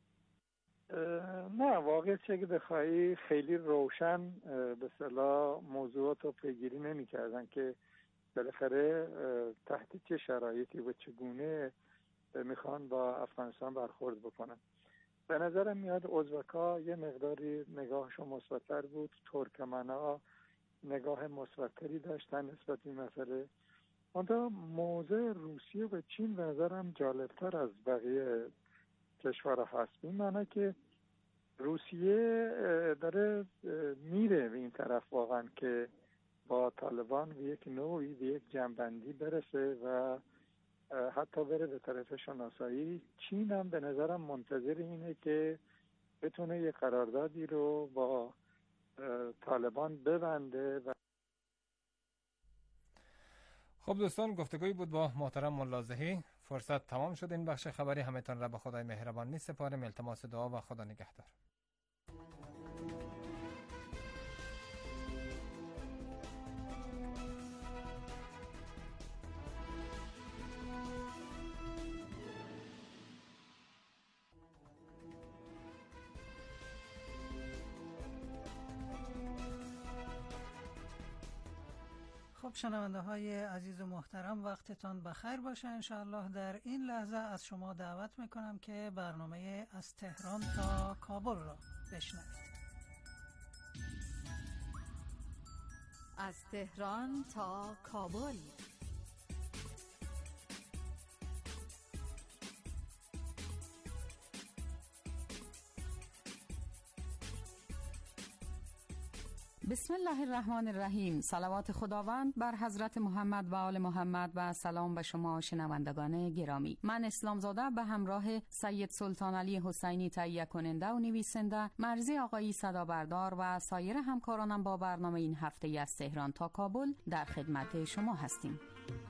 نه، واقعا چه که بخوایی خیلی روشن به اصطلاح موضوعات رو پیگیری نمی کردن که بالاخره تحت چه شرایطی و چگونه میخوان با افغانستان برخورد بکنن. به نظرم میاد ازبک‌ها یه مقداری نگاهشون مثبت‌تر بود، ترکمن‌ها نگاه مثبت‌تری داشتن نسبت به این مسئله. منتها موضع روسیه و چین به نظرم جالب‌تر از بقیه کشورها هست. این معنی که روسیه داره میره به این طرف واقعا که با طالبان به یک نوعی به یک جنبندی برسه و حتی بره به طرف شناسایی. چین هم به نظرم منتظر اینه که بتونه یک قراردادی رو با طالبان ببنده. و خب دوستان، گفتگویی بود با محترم ملازحی. فرصت تمام شد. این بخش خبری همتان را به خدای مهربان می سپارم. التماس دعا و خدا نگهدار. خب شنونده های عزیز و محترم، وقتتان بخیر باشه. انشاءالله در این لحظه از شما دعوت میکنم که برنامه از تهران تا کابل را بشنوید. از تهران تا کابل. بسم الله الرحمن الرحیم. صلوات خداوند بر حضرت محمد و آل محمد و سلام به شما شنوندگان گرامی. من اسلامزاده به همراه سید سلطان علی حسینی تهیه کننده و نویسنده، مرزی آقایی صدابردار و سایر همکارانم با برنامه این هفته از تهران تا کابل در خدمت شما هستیم.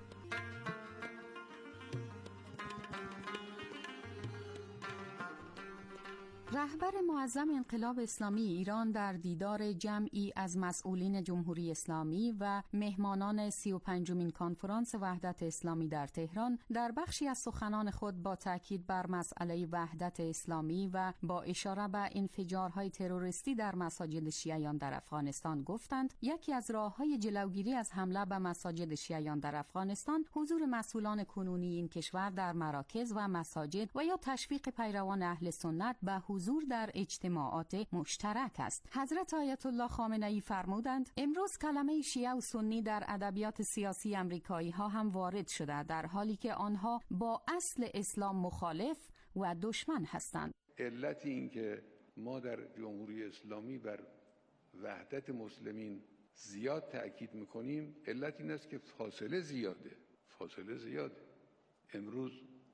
رهبر معظم انقلاب اسلامی ایران در دیدار جمعی از مسئولین جمهوری اسلامی و مهمانان 35مین کنفرانس وحدت اسلامی در تهران در بخشی از سخنان خود با تاکید بر مسئله وحدت اسلامی و با اشاره به انفجارهای تروریستی در مساجد شیعیان در افغانستان گفتند یکی از راه‌های جلوگیری از حمله به مساجد شیعیان در افغانستان حضور مسئولان کنونی این کشور در مراکز و مساجد و یا تشویق پیروان اهل سنت به حضور در اجتماعات مشترک است. حضرت آیت الله خامنه‌ای فرمودند امروز کلمه شیعه و سنی در ادبیات سیاسی آمریکایی ها هم وارد شده، در حالی که آنها با اصل اسلام مخالف و دشمن هستند. علت این که ما در جمهوری اسلامی بر وحدت مسلمین زیاد تأکید میکنیم، علت این است که فاصله زیاده. امروز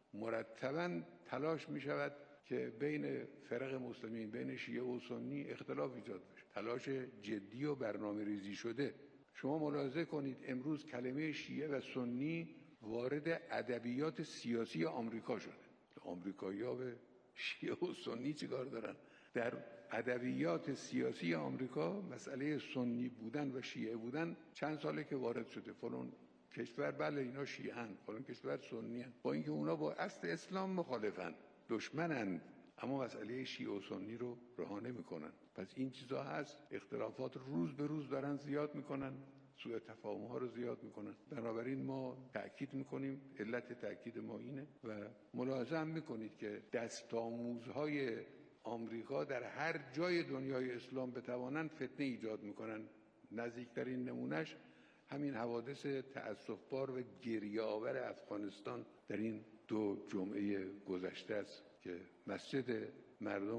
مرتباً تلاش میشود که بین فرق مسلمین، بین شیعه و سنی اختلاف ایجاد بشه. تلاش جدی و برنامه ریزی شده. شما ملاحظه کنید امروز کلمه شیعه و سنی وارد ادبیات سیاسی آمریکا شده. آمریکایی‌ها به شیعه و سنی چیکار دارن؟ در ادبیات سیاسی آمریکا مسئله سنی بودن و شیعه بودن چند ساله که وارد شده. فلان کشور بله اینا شیعه‌اند، فلان کشور سنی‌اند، با اینکه اونا با اصل اسلام مخالفن، دشمنند، اما مسئله شیعه و سنی رو رها نمی‌کنن. پس این چیزا هست. اختلافات روز به روز دارن زیاد میکنن، سوء تفاهم‌ها رو زیاد میکنن. بنابراین ما تأکید میکنیم، علت تأکید ما اینه و ملاحظه هم میکنید که دستاموزهای آمریکا در هر جای دنیای اسلام بتوانند فتنه ایجاد میکنن. نزدیکترین نمونهش همین حوادث تأسف‌بار و گریه‌آور افغانستان در این 2 جمعه گذشته است که مسجد مردم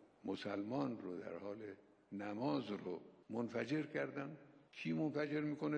مسلمان رو در حال نماز رو منفجر کردن. کی منفجر میکنه؟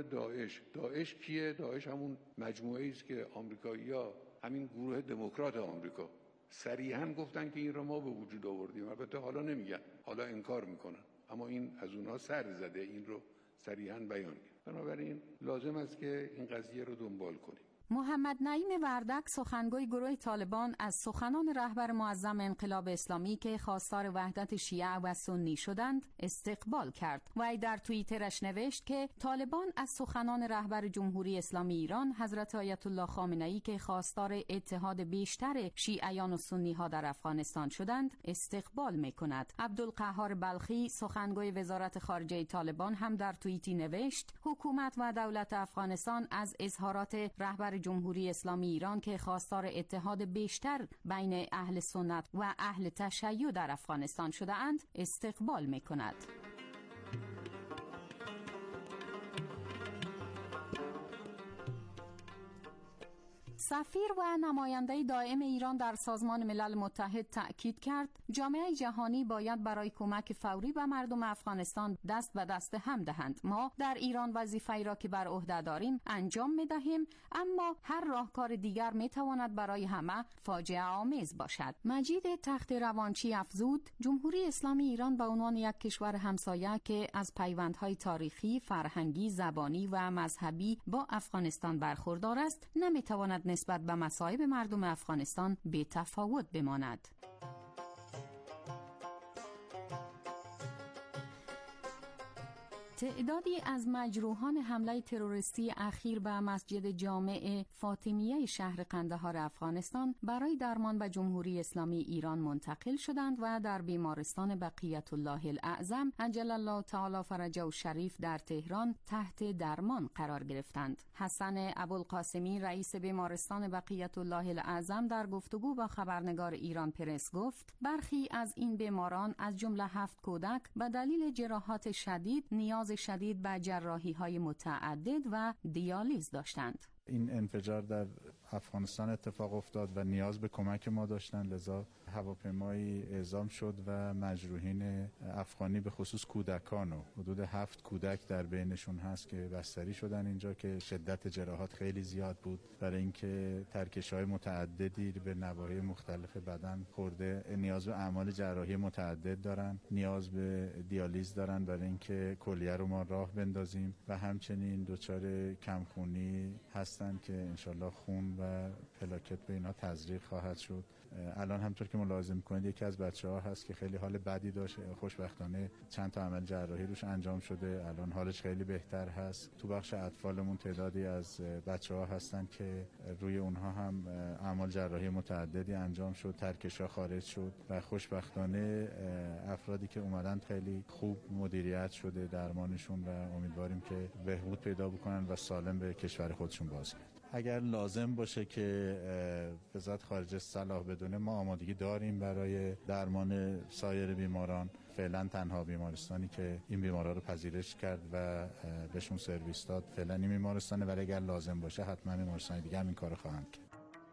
داعش کیه؟ داعش همون مجموعه است که آمریکایی‌ها، همین گروه دموکرات آمریکا صریحاً گفتن که این رو ما به وجود آوردیم. البته حالا نمیگن، حالا انکار میکنن، اما این از اونها سر زده، این رو صریحاً بیان کرد. بنابراین لازم است که این قضیه رو دنبال کنیم. محمد نعیم وردک سخنگوی گروه طالبان از سخنان رهبر معظم انقلاب اسلامی که خواستار وحدت شیعه و سنی شدند استقبال کرد و ای در توییترش نوشت که طالبان از سخنان رهبر جمهوری اسلامی ایران حضرت آیت الله خامنه‌ای که خواستار اتحاد بیشتر شیعیان و سنی ها در افغانستان شدند استقبال می‌کند. عبدالقهار بلخی سخنگوی وزارت خارجه طالبان هم در توییتی نوشت حکومت و دولت افغانستان از اظهارات رهبر جمهوری اسلامی ایران که خواستار اتحاد بیشتر بین اهل سنت و اهل تشیع در افغانستان شده اند استقبال می‌کند. سفیر و نماینده دائم ایران در سازمان ملل متحد تأکید کرد جامعه جهانی باید برای کمک فوری به مردم افغانستان دست به دست هم دهند. ما در ایران وظیفه‌ای را که بر عهده داریم انجام می‌دهیم، اما هر راهکار دیگر می‌تواند برای همه فاجعه آمیز باشد. مجید تخت روانچی افزود جمهوری اسلامی ایران به عنوان یک کشور همسایه که از پیوندهای تاریخی، فرهنگی، زبانی و مذهبی با افغانستان برخوردار است نمی‌تواند نسبت به مصائب مردم افغانستان بی تفاوت بماند. تعدادی از مجروحان حمله تروریستی اخیر به مسجد جامع فاطمیه شهر قندهار افغانستان برای درمان به جمهوری اسلامی ایران منتقل شدند و در بیمارستان بقیت الله الاعظم عجل الله تعالی فرجه شریف در تهران تحت درمان قرار گرفتند. حسن ابوالقاسمی رئیس بیمارستان بقیت الله الاعظم در گفتگو با خبرنگار ایران پرس گفت برخی از این بیماران از جمله 7 کودک به دلیل جراحات شدید نیاز شدید به جراحی‌های متعدد و دیالیز داشتند. این انفجار در افغانستان اتفاق افتاد و نیاز به کمک ما داشتند، لذا هواپیمایی اعزام شد و مجروحین افغانی به خصوص کودکان و حدود 7 کودک در بینشون هست که بستری شدن اینجا که شدت جراحات خیلی زیاد بود برای اینکه ترکش‌های متعددی به نواحی مختلف بدن خورده، نیاز به اعمال جراحی متعدد دارن، نیاز به دیالیز دارن برای اینکه کلیه رو ما راه بندازیم و همچنین دچار کمخونی هستن که انشالله خون و پلاکت به اینا تزریق خواهد شد. الان همطور که ملاحظه می‌کنید یکی از بچه‌ها هست که خیلی حال بدی داشت، خوشبختانه چند تا عمل جراحی روش انجام شده، الان حالش خیلی بهتر هست. تو بخش اطفالمون تعدادی از بچه‌ها هستن که روی اونها هم اعمال جراحی متعددی انجام شد، ترکش‌ها خارج شد و خوشبختانه افرادی که اومدن خیلی خوب مدیریت شده درمانشون و امیدواریم که بهبود پیدا بکنن و سالم به کشور خودشون باز. آغاز کرد. اگر لازم باشه که وزارت خارجه صلاح بدونه، ما آمادگی داریم برای درمان سایر بیماران. فعلا تنها بیمارستانی که این بیمارا رو پذیرش کرد و بهشون سرویس داد فعلا این بیمارستانه، ولی اگر لازم باشه حتما بیمارستان دیگه هم این کارو خواهند کرد.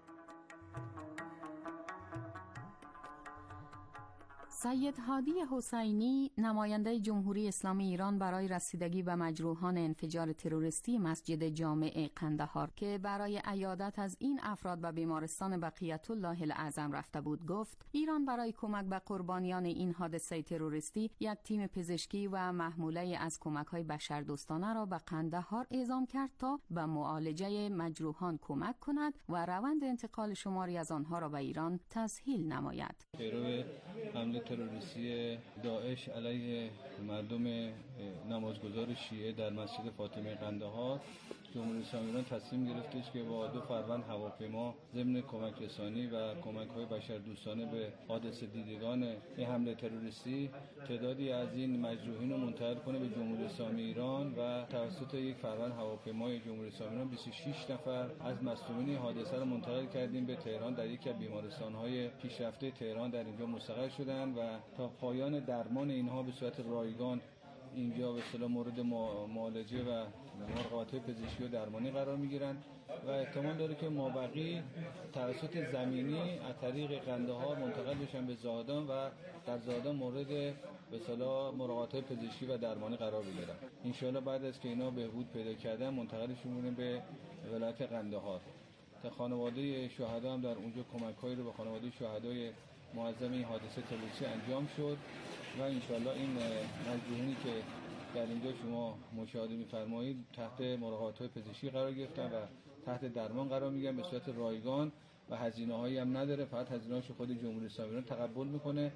سید هادی حسینی، نماینده جمهوری اسلامی ایران برای رسیدگی به مجروحان انفجار تروریستی مسجد جامع قندهار که برای عیادت از این افراد به بیمارستان بقیت الله الاعظم رفته بود، گفت ایران برای کمک به قربانیان این حادثه تروریستی یک تیم پزشکی و محموله از کمک‌های بشردوستانه را به قندهار اعزام کرد تا به معالجه مجروحان کمک کند و روند انتقال شماری از آنها را به ایران تسهیل نماید. حمله تروریستی داعش علیه مردم نمازگزار شیعه در مسجد فاطمه قندهار، جمهوری اسلامی ایران تصمیم گرفتش که با 2 فروند هواپیما ضمن کمک رسانی و کمک‌های بشردوستانه به حادثه دیدگان این حمله تروریستی تعدادی از این مجروحین رو منتقل کنه به جمهوری اسلامی ایران و توسط 1 فروند هواپیمای جمهوری اسلامی ایران 26 نفر از مصدومین حادثه رو منتقل کردیم به تهران. در یکی از بیمارستان‌های پیشرفته تهران در اینجا مستقر شدن و تا پایان درمان اینها به صورت رایگان اینجا به اصطلاح مورد معالجه و مراقبت پزشکی و درمانی قرار میگیرند و احتمال داره که مابقی توسط زمینی از طریق قندهار منتقل بشن به زاهدان و در زاهدان مورد به اصطلاح مراقبت پزشکی و درمانی قرار بگیرن. ان شاءالله بعد از که اینا بهبود پیدا کردن منتقلشون می‌کنیم به ولایت قندهار. تا خانواده شهدا هم در اونجا کمک‌هایی رو به خانواده شهدای معظم این حادثه تروریستی انجام شد و انشالله این مجروحینی که در اینجا شما مشاهده می‌فرمایید تحت مراقبت‌های پزشکی قرار گرفتن و تحت درمان قرار می‌گیرن به صورت رایگان و هزینه‌هایی هم نداره، فقط هزینه‌هاش خود جمهوری اسلامی ایران تقبل می‌کنه.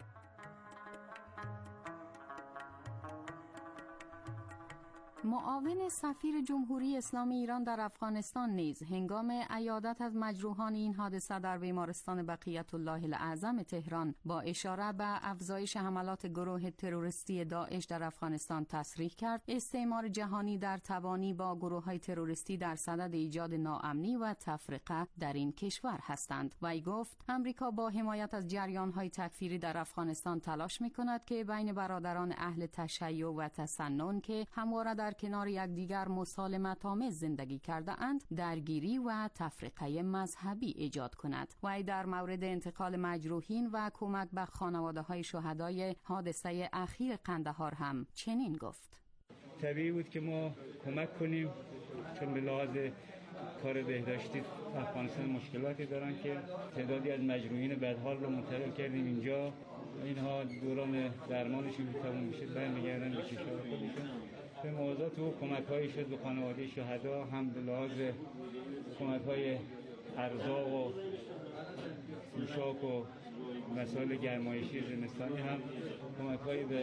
معاون سفیر جمهوری اسلامی ایران در افغانستان نیز هنگام عیادت از مجروحان این حادثه در بیمارستان بقیت الله الاعظم تهران با اشاره به افزایش حملات گروه تروریستی داعش در افغانستان تصریح کرد استعمار جهانی در تبانی با گروه‌های تروریستی در صدد ایجاد ناامنی و تفرقه در این کشور هستند. وی گفت آمریکا با حمایت از جریان‌های تکفیری در افغانستان تلاش می‌کند که بین برادران اهل تشیع و تسنن که همواره در کنار یکدیگر مسالمت‌آمیز زندگی کرده اند درگیری و تفرقه مذهبی ایجاد کند. وی در مورد انتقال مجروحین و کمک به خانواده‌های شهدای حادثه اخیر قندهار هم چنین گفت: طبیعی بود که ما کمک کنیم، چون به لحاظ کار بهداشتی افغانستان مشکلاتی دارن که تعدادی از مجروحین بدحال رو منتقل کردیم اینجا. اینها دوران درمانشون تموم میشه برمیگردن به کشور خودشون. به موضوعات و کمک‌هایی شد به خانواده شهدا، هم به لحاظ کمک‌های ارزاق و پوشاک و مسائل گرمایشی زمستانی، هم کمک‌هایی به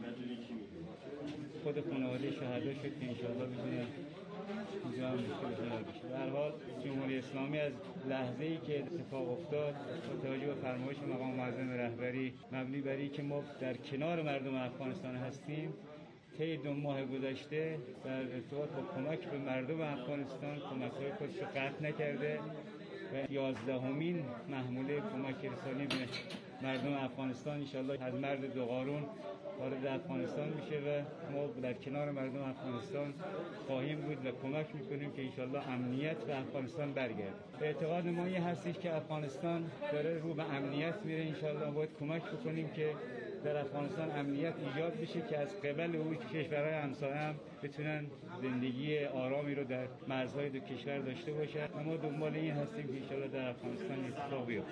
خود خانواده شهدا شد که انشاءالله بتونه اینجا هم مشکل حل بشه. در حال جمهوری اسلامی از لحظه‌ای که اتفاق افتاد با توجه به فرمایش مقام معظم رهبری مبنی بر اینکه ما در کنار مردم افغانستان هستیم، طی 2 ماه گذشته در ارتباط با کمک به مردم افغانستان کمک‌های خودش رو قطع نکرده و 11مین محموله کمک رسانی به مردم افغانستان انشالله از مرد 2 قارون وارد افغانستان میشه و ما در کنار مردم افغانستان خواهیم بود و کمک میکنیم که انشالله امنیت به افغانستان برگرده. اعتقاد ما این هستش که افغانستان داره رو به امنیت میره، انشالله باید کمک بکنیم که در افغانستان امنیت ایجاد بشه که از قبل او کشورهای همسایه هم بتونن زندگی آرامی رو در مرزهای 2 کشور داشته باشن. ما دنبال این هستیم که انشالله در افغانستان اتفاق بیفته.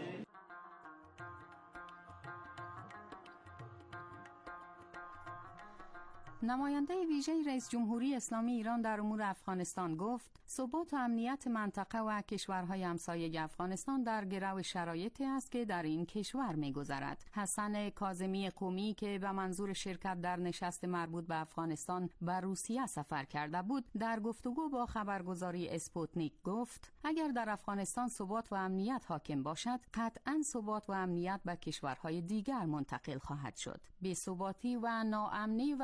نماینده ویژه رئیس جمهوری اسلامی ایران در امور افغانستان گفت ثبات و امنیت منطقه و کشورهای همسایه افغانستان در گرو شرایطی است که در این کشور می‌گذرد. حسن کاظمی قمی که به منظور شرکت در نشست مربوط به افغانستان به روسیه سفر کرده بود، در گفتگو با خبرگزاری اسپوتنیک گفت اگر در افغانستان ثبات و امنیت حاکم باشد، قطعاً ثبات و امنیت به کشورهای دیگر منتقل خواهد شد. بی‌ثباتی و ناامنی و گسترش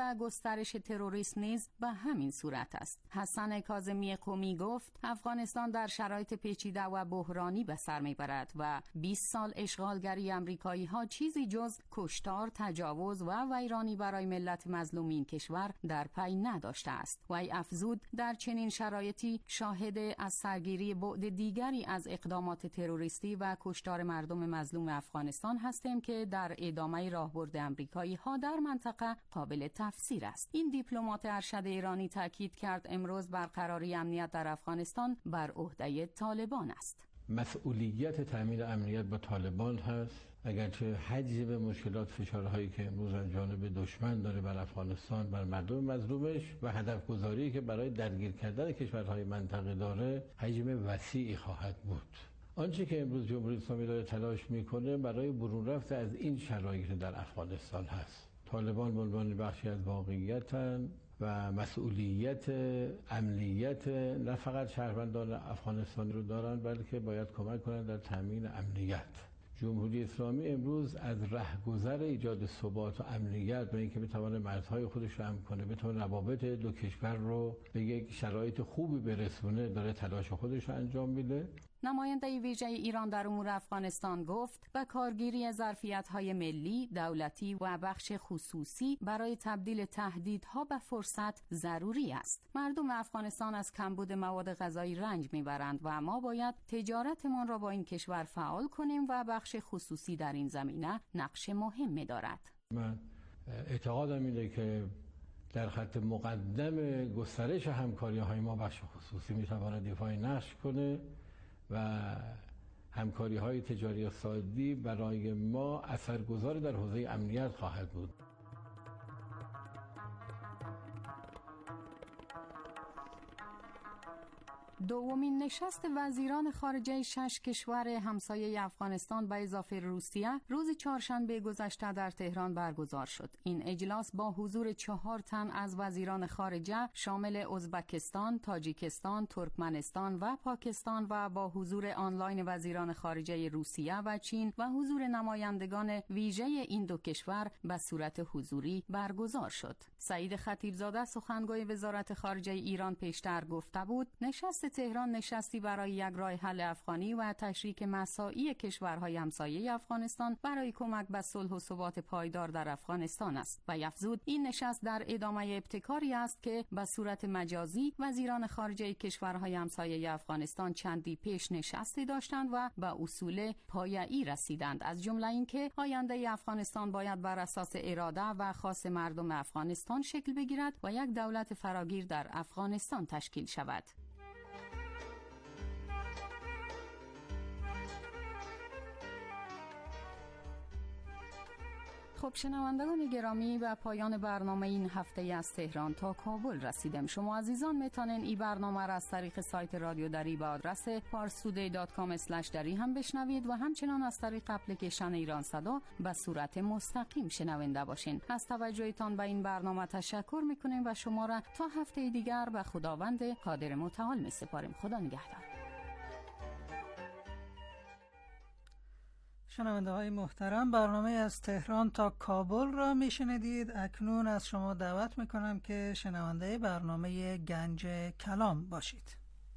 گسترش تروریسم نیز به همین صورت است. حسن کاظمی قمی گفت افغانستان در شرایط پیچیده و بحرانی به سر میبرد و 20 سال اشغالگری آمریکایی ها چیزی جز کشتار، تجاوز و ویرانی برای ملت مظلوم این کشور در پی نداشته است. وی افزود در چنین شرایطی شاهد از سرگیری بعد دیگری از اقدامات تروریستی و کشتار مردم مظلوم افغانستان هستیم که در ادامه راهبرد آمریکایی ها در منطقه قابل تفسیر است. این دیپلمات ارشد ایرانی تاکید کرد امروز برقراری امنیت در افغانستان بر عهده طالبان است. مسئولیت تامین امنیت با طالبان هست، اگرچه حجم مشکلات فشارهایی که امروز از جانب دشمن داره بر افغانستان، بر مردم مظلومش و هدف گذاری که برای درگیر کردن کشورهای منطقه داره حجم وسیعی خواهد بود. آنچه که امروز جمهوری اسلامی داره تلاش میکنه برای برون رفت از این شرایط در افغانستان هست. طالبان به عنوان بخشی از واقعیتن و مسئولیت امنیت نه فقط شهروندان افغانستان رو دارن، بلکه باید کمک کنند در تامین امنیت. جمهوری اسلامی امروز از رهگذر ایجاد ثبات و امنیت به اینکه بتونه مرزهای خودش رو امن کنه، بتونه روابط دو کشور رو به یک شرایط خوبی برسونه، داره تلاش خودش رو انجام میده. نماینده ویژه ایران در امور افغانستان گفت به کارگیری ظرفیت‌های ملی، دولتی و بخش خصوصی برای تبدیل تهدیدها به فرصت ضروری است. مردم افغانستان از کمبود مواد غذایی رنج میبرند و ما باید تجارتمان را با این کشور فعال کنیم و بخش خصوصی در این زمینه نقش مهمی دارد. من اعتقادم اینه که در خط مقدم گسترش همکاری‌های ما بخش خصوصی میتواند دفاع نقش کنه و همکاری‌های تجاری اقتصادی برای ما اثرگذار در حوزه امنیت خواهد بود. دومین نشست وزیران خارجه 6 کشور همسایه افغانستان به اضافه روسیه روز چهارشنبه گذشته در تهران برگزار شد. این اجلاس با حضور 4 تن از وزیران خارجه شامل ازبکستان، تاجیکستان، ترکمنستان و پاکستان و با حضور آنلاین وزیران خارجه روسیه و چین و حضور نمایندگان ویژه این دو کشور به صورت حضوری برگزار شد. سعید خطیبزاده سخنگوی وزارت خارجه ایران پیشتر گفته بود نشست تهران نشستی برای یک راه حل افغانی و تشریک مساعی کشورهای همسایه افغانستان برای کمک به صلح و ثبات پایدار در افغانستان است و افزود این نشست در ادامه ابتکاری است که به صورت مجازی وزیران خارجه کشورهای همسایه افغانستان چندی پیش نشستی داشتند و به اصول پایه‌ای رسیدند، از جمله اینکه آینده افغانستان باید بر اساس اراده و خواست مردم افغانستان شکل بگیرد و یک دولت فراگیر در افغانستان تشکیل شود. خب شنوندگان گرامی، به پایان برنامه این هفته از تهران تا کابل رسیدیم. شما عزیزان میتونین این برنامه را از طریق سایت رادیو دری به آدرس parstoday.com/dari هم بشنوید و همچنان از طریق اپلیکیشن ایران صدا به صورت مستقیم شنونده باشین. از توجهتان به این برنامه تشکر میکنیم و شما را تا هفته دیگر به خداوند قادر متعال میسپاریم. خدا نگهدار. شنونده های محترم، برنامه از تهران تا کابل را میشنیدید. اکنون از شما دعوت میکنم که شنونده برنامه گنج کلام باشید.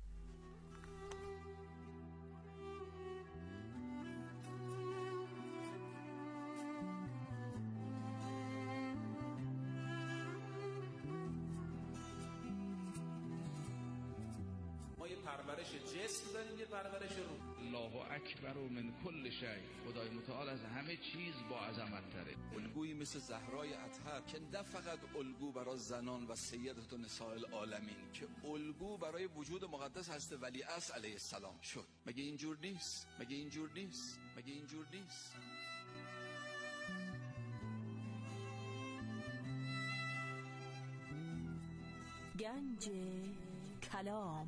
ما یه پرورش جسم داریم، یه پرورش روح. الله اکبر و من کل شی، خدای متعال از همه چیز با عظمت تره. الگویی مثل زهرای اطهر که نه فقط الگو برای زنان و سیدت و نساء العالمین، که الگو برای وجود مقدس حضرت ولیعصر علیه السلام شد. مگه اینجور نیست؟ مگه اینجور نیست؟ مگه اینجور نیست؟ گنج کلام.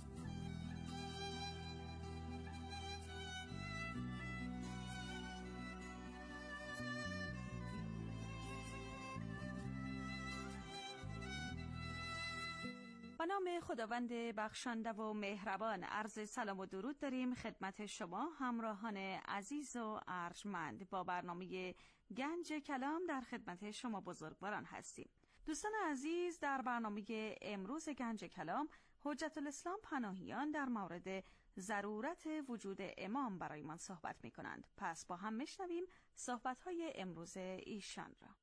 به نام خداوند بخشنده و مهربان، عرض سلام و درود داریم خدمت شما همراهان عزیز و ارجمند. با برنامه گنج کلام در خدمت شما بزرگواران هستیم. دوستان عزیز، در برنامه امروز گنج کلام حجت الاسلام پناهیان در مورد ضرورت وجود امام برای من صحبت می کنند. پس با هم میشنویم صحبت‌های امروز ایشان را.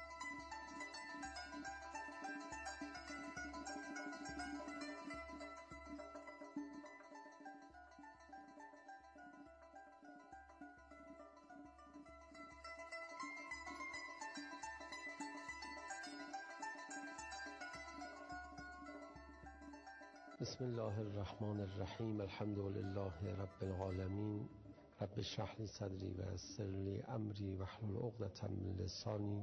بسم الله الرحمن الرحیم. الحمد لله رب العالمین. رب اشرح لی صدری و یسر لی امری واحلل عقدة من لسانی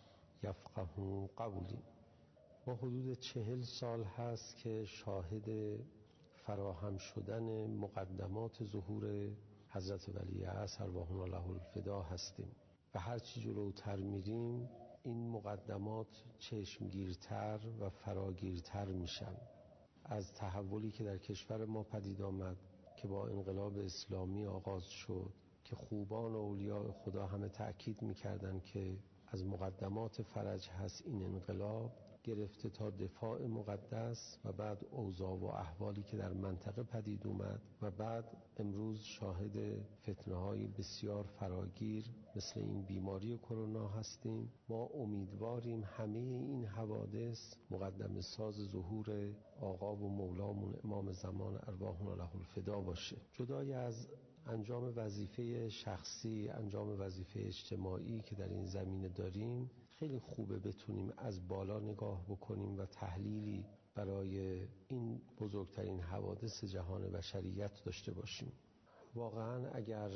یفقهوا قولی. ما حدود 40 سال هست که شاهد فراهم شدن مقدمات ظهور حضرت ولیعصر ارواحنا له الفدا هستیم و هرچی جلوتر میریم این مقدمات چشمگیرتر و فراگیرتر میشن. از تحولی که در کشور ما پدید آمد که با انقلاب اسلامی آغاز شد که خوبان و اولیاء خدا همه تأکید می‌کردند که از مقدمات فرج هست این انقلاب، گرفته تا دفاع مقدس و بعد اوضاع و احوالی که در منطقه پدید اومد و بعد امروز شاهد فتنه‌های بسیار فراگیر مثل این بیماری کرونا هستیم. ما امیدواریم همه این حوادث مقدمه ساز ظهور آقا و مولامون امام زمان ارواحنا له الفدا باشه. جدای از انجام وظیفه شخصی، انجام وظیفه اجتماعی که در این زمینه داریم، خیلی خوبه بتونیم از بالا نگاه بکنیم و تحلیلی برای این بزرگترین حوادث جهان بشریت داشته باشیم. واقعا اگر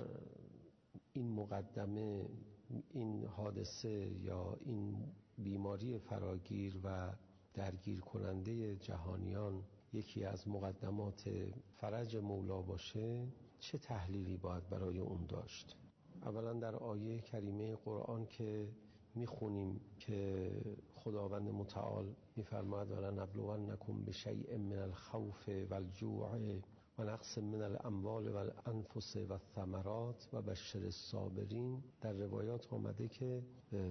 این مقدمه، این حادثه یا این بیماری فراگیر و درگیر کننده جهانیان یکی از مقدمات فرج مولا باشه، چه تحلیلی باید برای اون داشت؟ اولا در آیه کریمه قرآن که میخونیم که خداوند متعال میفرماید ولنبلونکم بشیء من الخوف والجوع و نقص من الاموال والانفس والثمرات و بشر الصابرین. در روایات آمده که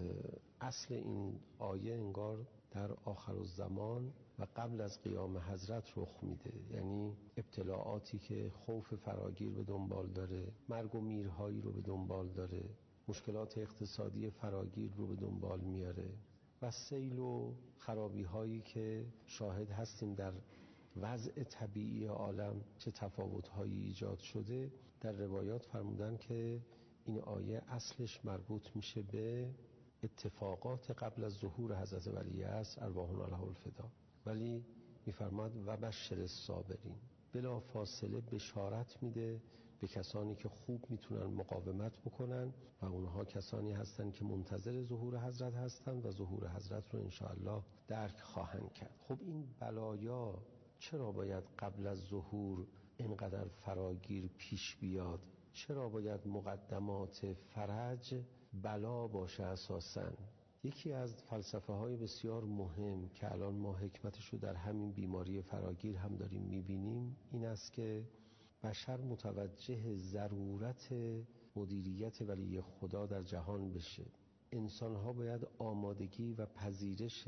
اصل این آیه انگار در آخر الزمان و قبل از قیام حضرت رخ میده، یعنی ابتلاعاتی که خوف فراگیر به دنبال داره، مرگ و میرهایی رو به دنبال داره، مشکلات اقتصادی فراگیر رو به دنبال میاره و سیل و خرابی هایی که شاهد هستیم در وضع طبیعی عالم چه تفاوت هایی ایجاد شده. در روایات فرمودن که این آیه اصلش مربوط میشه به اتفاقات قبل از ظهور حضرت ولیعصر ارواحنا له الفدا، ولی میفرماد و بشر الصابرین، بلا فاصله بشارت میده به کسانی که خوب میتونن مقاومت بکنن و اونها کسانی هستن که منتظر ظهور حضرت هستن و ظهور حضرت رو انشاءالله درک خواهند کرد. خب این بلایا چرا باید قبل از ظهور اینقدر فراگیر پیش بیاد؟ چرا باید مقدمات فرج بلا باشه اساساً؟ یکی از فلسفه های بسیار مهم که الان ما حکمتش رو در همین بیماری فراگیر هم داریم میبینیم این است که بشر متوجه ضرورت مدیریت ولی خدا در جهان بشه. انسان ها باید آمادگی و پذیرش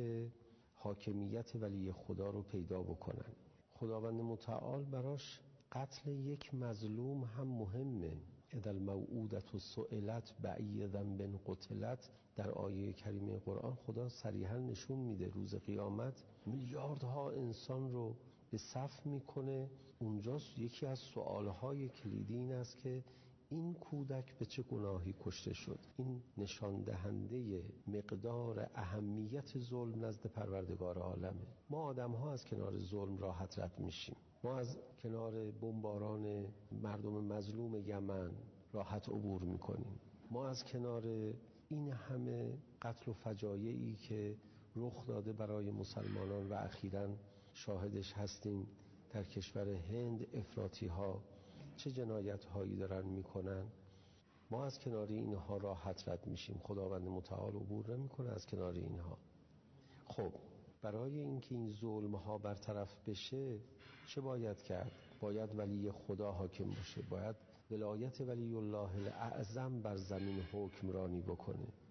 حاکمیت ولی خدا رو پیدا بکنن. خداوند متعال براش قتل یک مظلوم هم مهمه. اذا الموعودة سئلت بأی ذنب قتلت، در آیه کریمه قرآن خدا صریحا نشون میده روز قیامت میلیاردها انسان رو به صف میکنه. اونجاست یکی از سوالهای کلیدی این است که این کودک به چه گناهی کشته شد. این نشان دهنده مقدار اهمیت ظلم نزد پروردگار عالمه. ما آدم ها از کنار ظلم راحت رد میشیم، ما از کنار بمباران مردم مظلوم یمن راحت عبور میکنیم، ما از کنار این همه قتل و فجایعی که رخ داده برای مسلمانان و اخیراً شاهدش هستیم در کشور هند، افراطی ها چه جنایت هایی دارن میکنن، ما از کنار اینها راحت رد میشیم. خداوند متعال عبور نمیکنه از کنار اینها. خب برای اینکه این ظلم ها برطرف بشه چه باید کرد؟ باید ولی خدا حاکم باشه، باید ولایت ولی الله الاعظم بر زمین حکمرانی بکنه.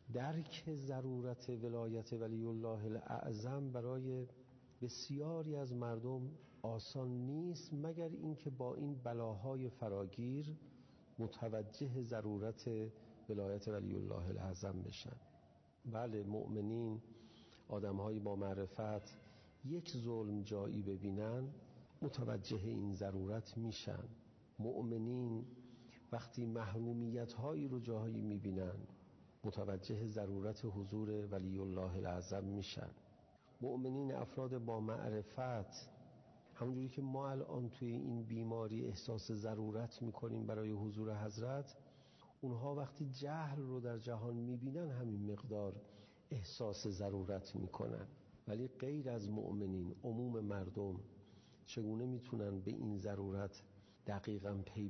درک ضرورت ولایت ولی الله الاعظم برای بسیاری از مردم آسان نیست، مگر اینکه با این بلاهای فراگیر متوجه ضرورت ولایت ولی الله الاعظم بشن. بله، مؤمنین، آدم‌های با معرفت، یک ظلم جایی ببینن متوجه این ضرورت میشن. مؤمنین وقتی محرومیت‌هایی رو جاهایی میبینن متوجه ضرورت حضور ولی الله الاعظم میشن. مؤمنین، افراد با معرفت، همونجوری که ما الان توی این بیماری احساس ضرورت میکنیم برای حضور حضرت، اونها وقتی جهل رو در جهان میبینن همین مقدار احساس ضرورت میکنن. ولی غیر از مؤمنین، عموم مردم چگونه میتونن به این ضرورت دقیقاً پی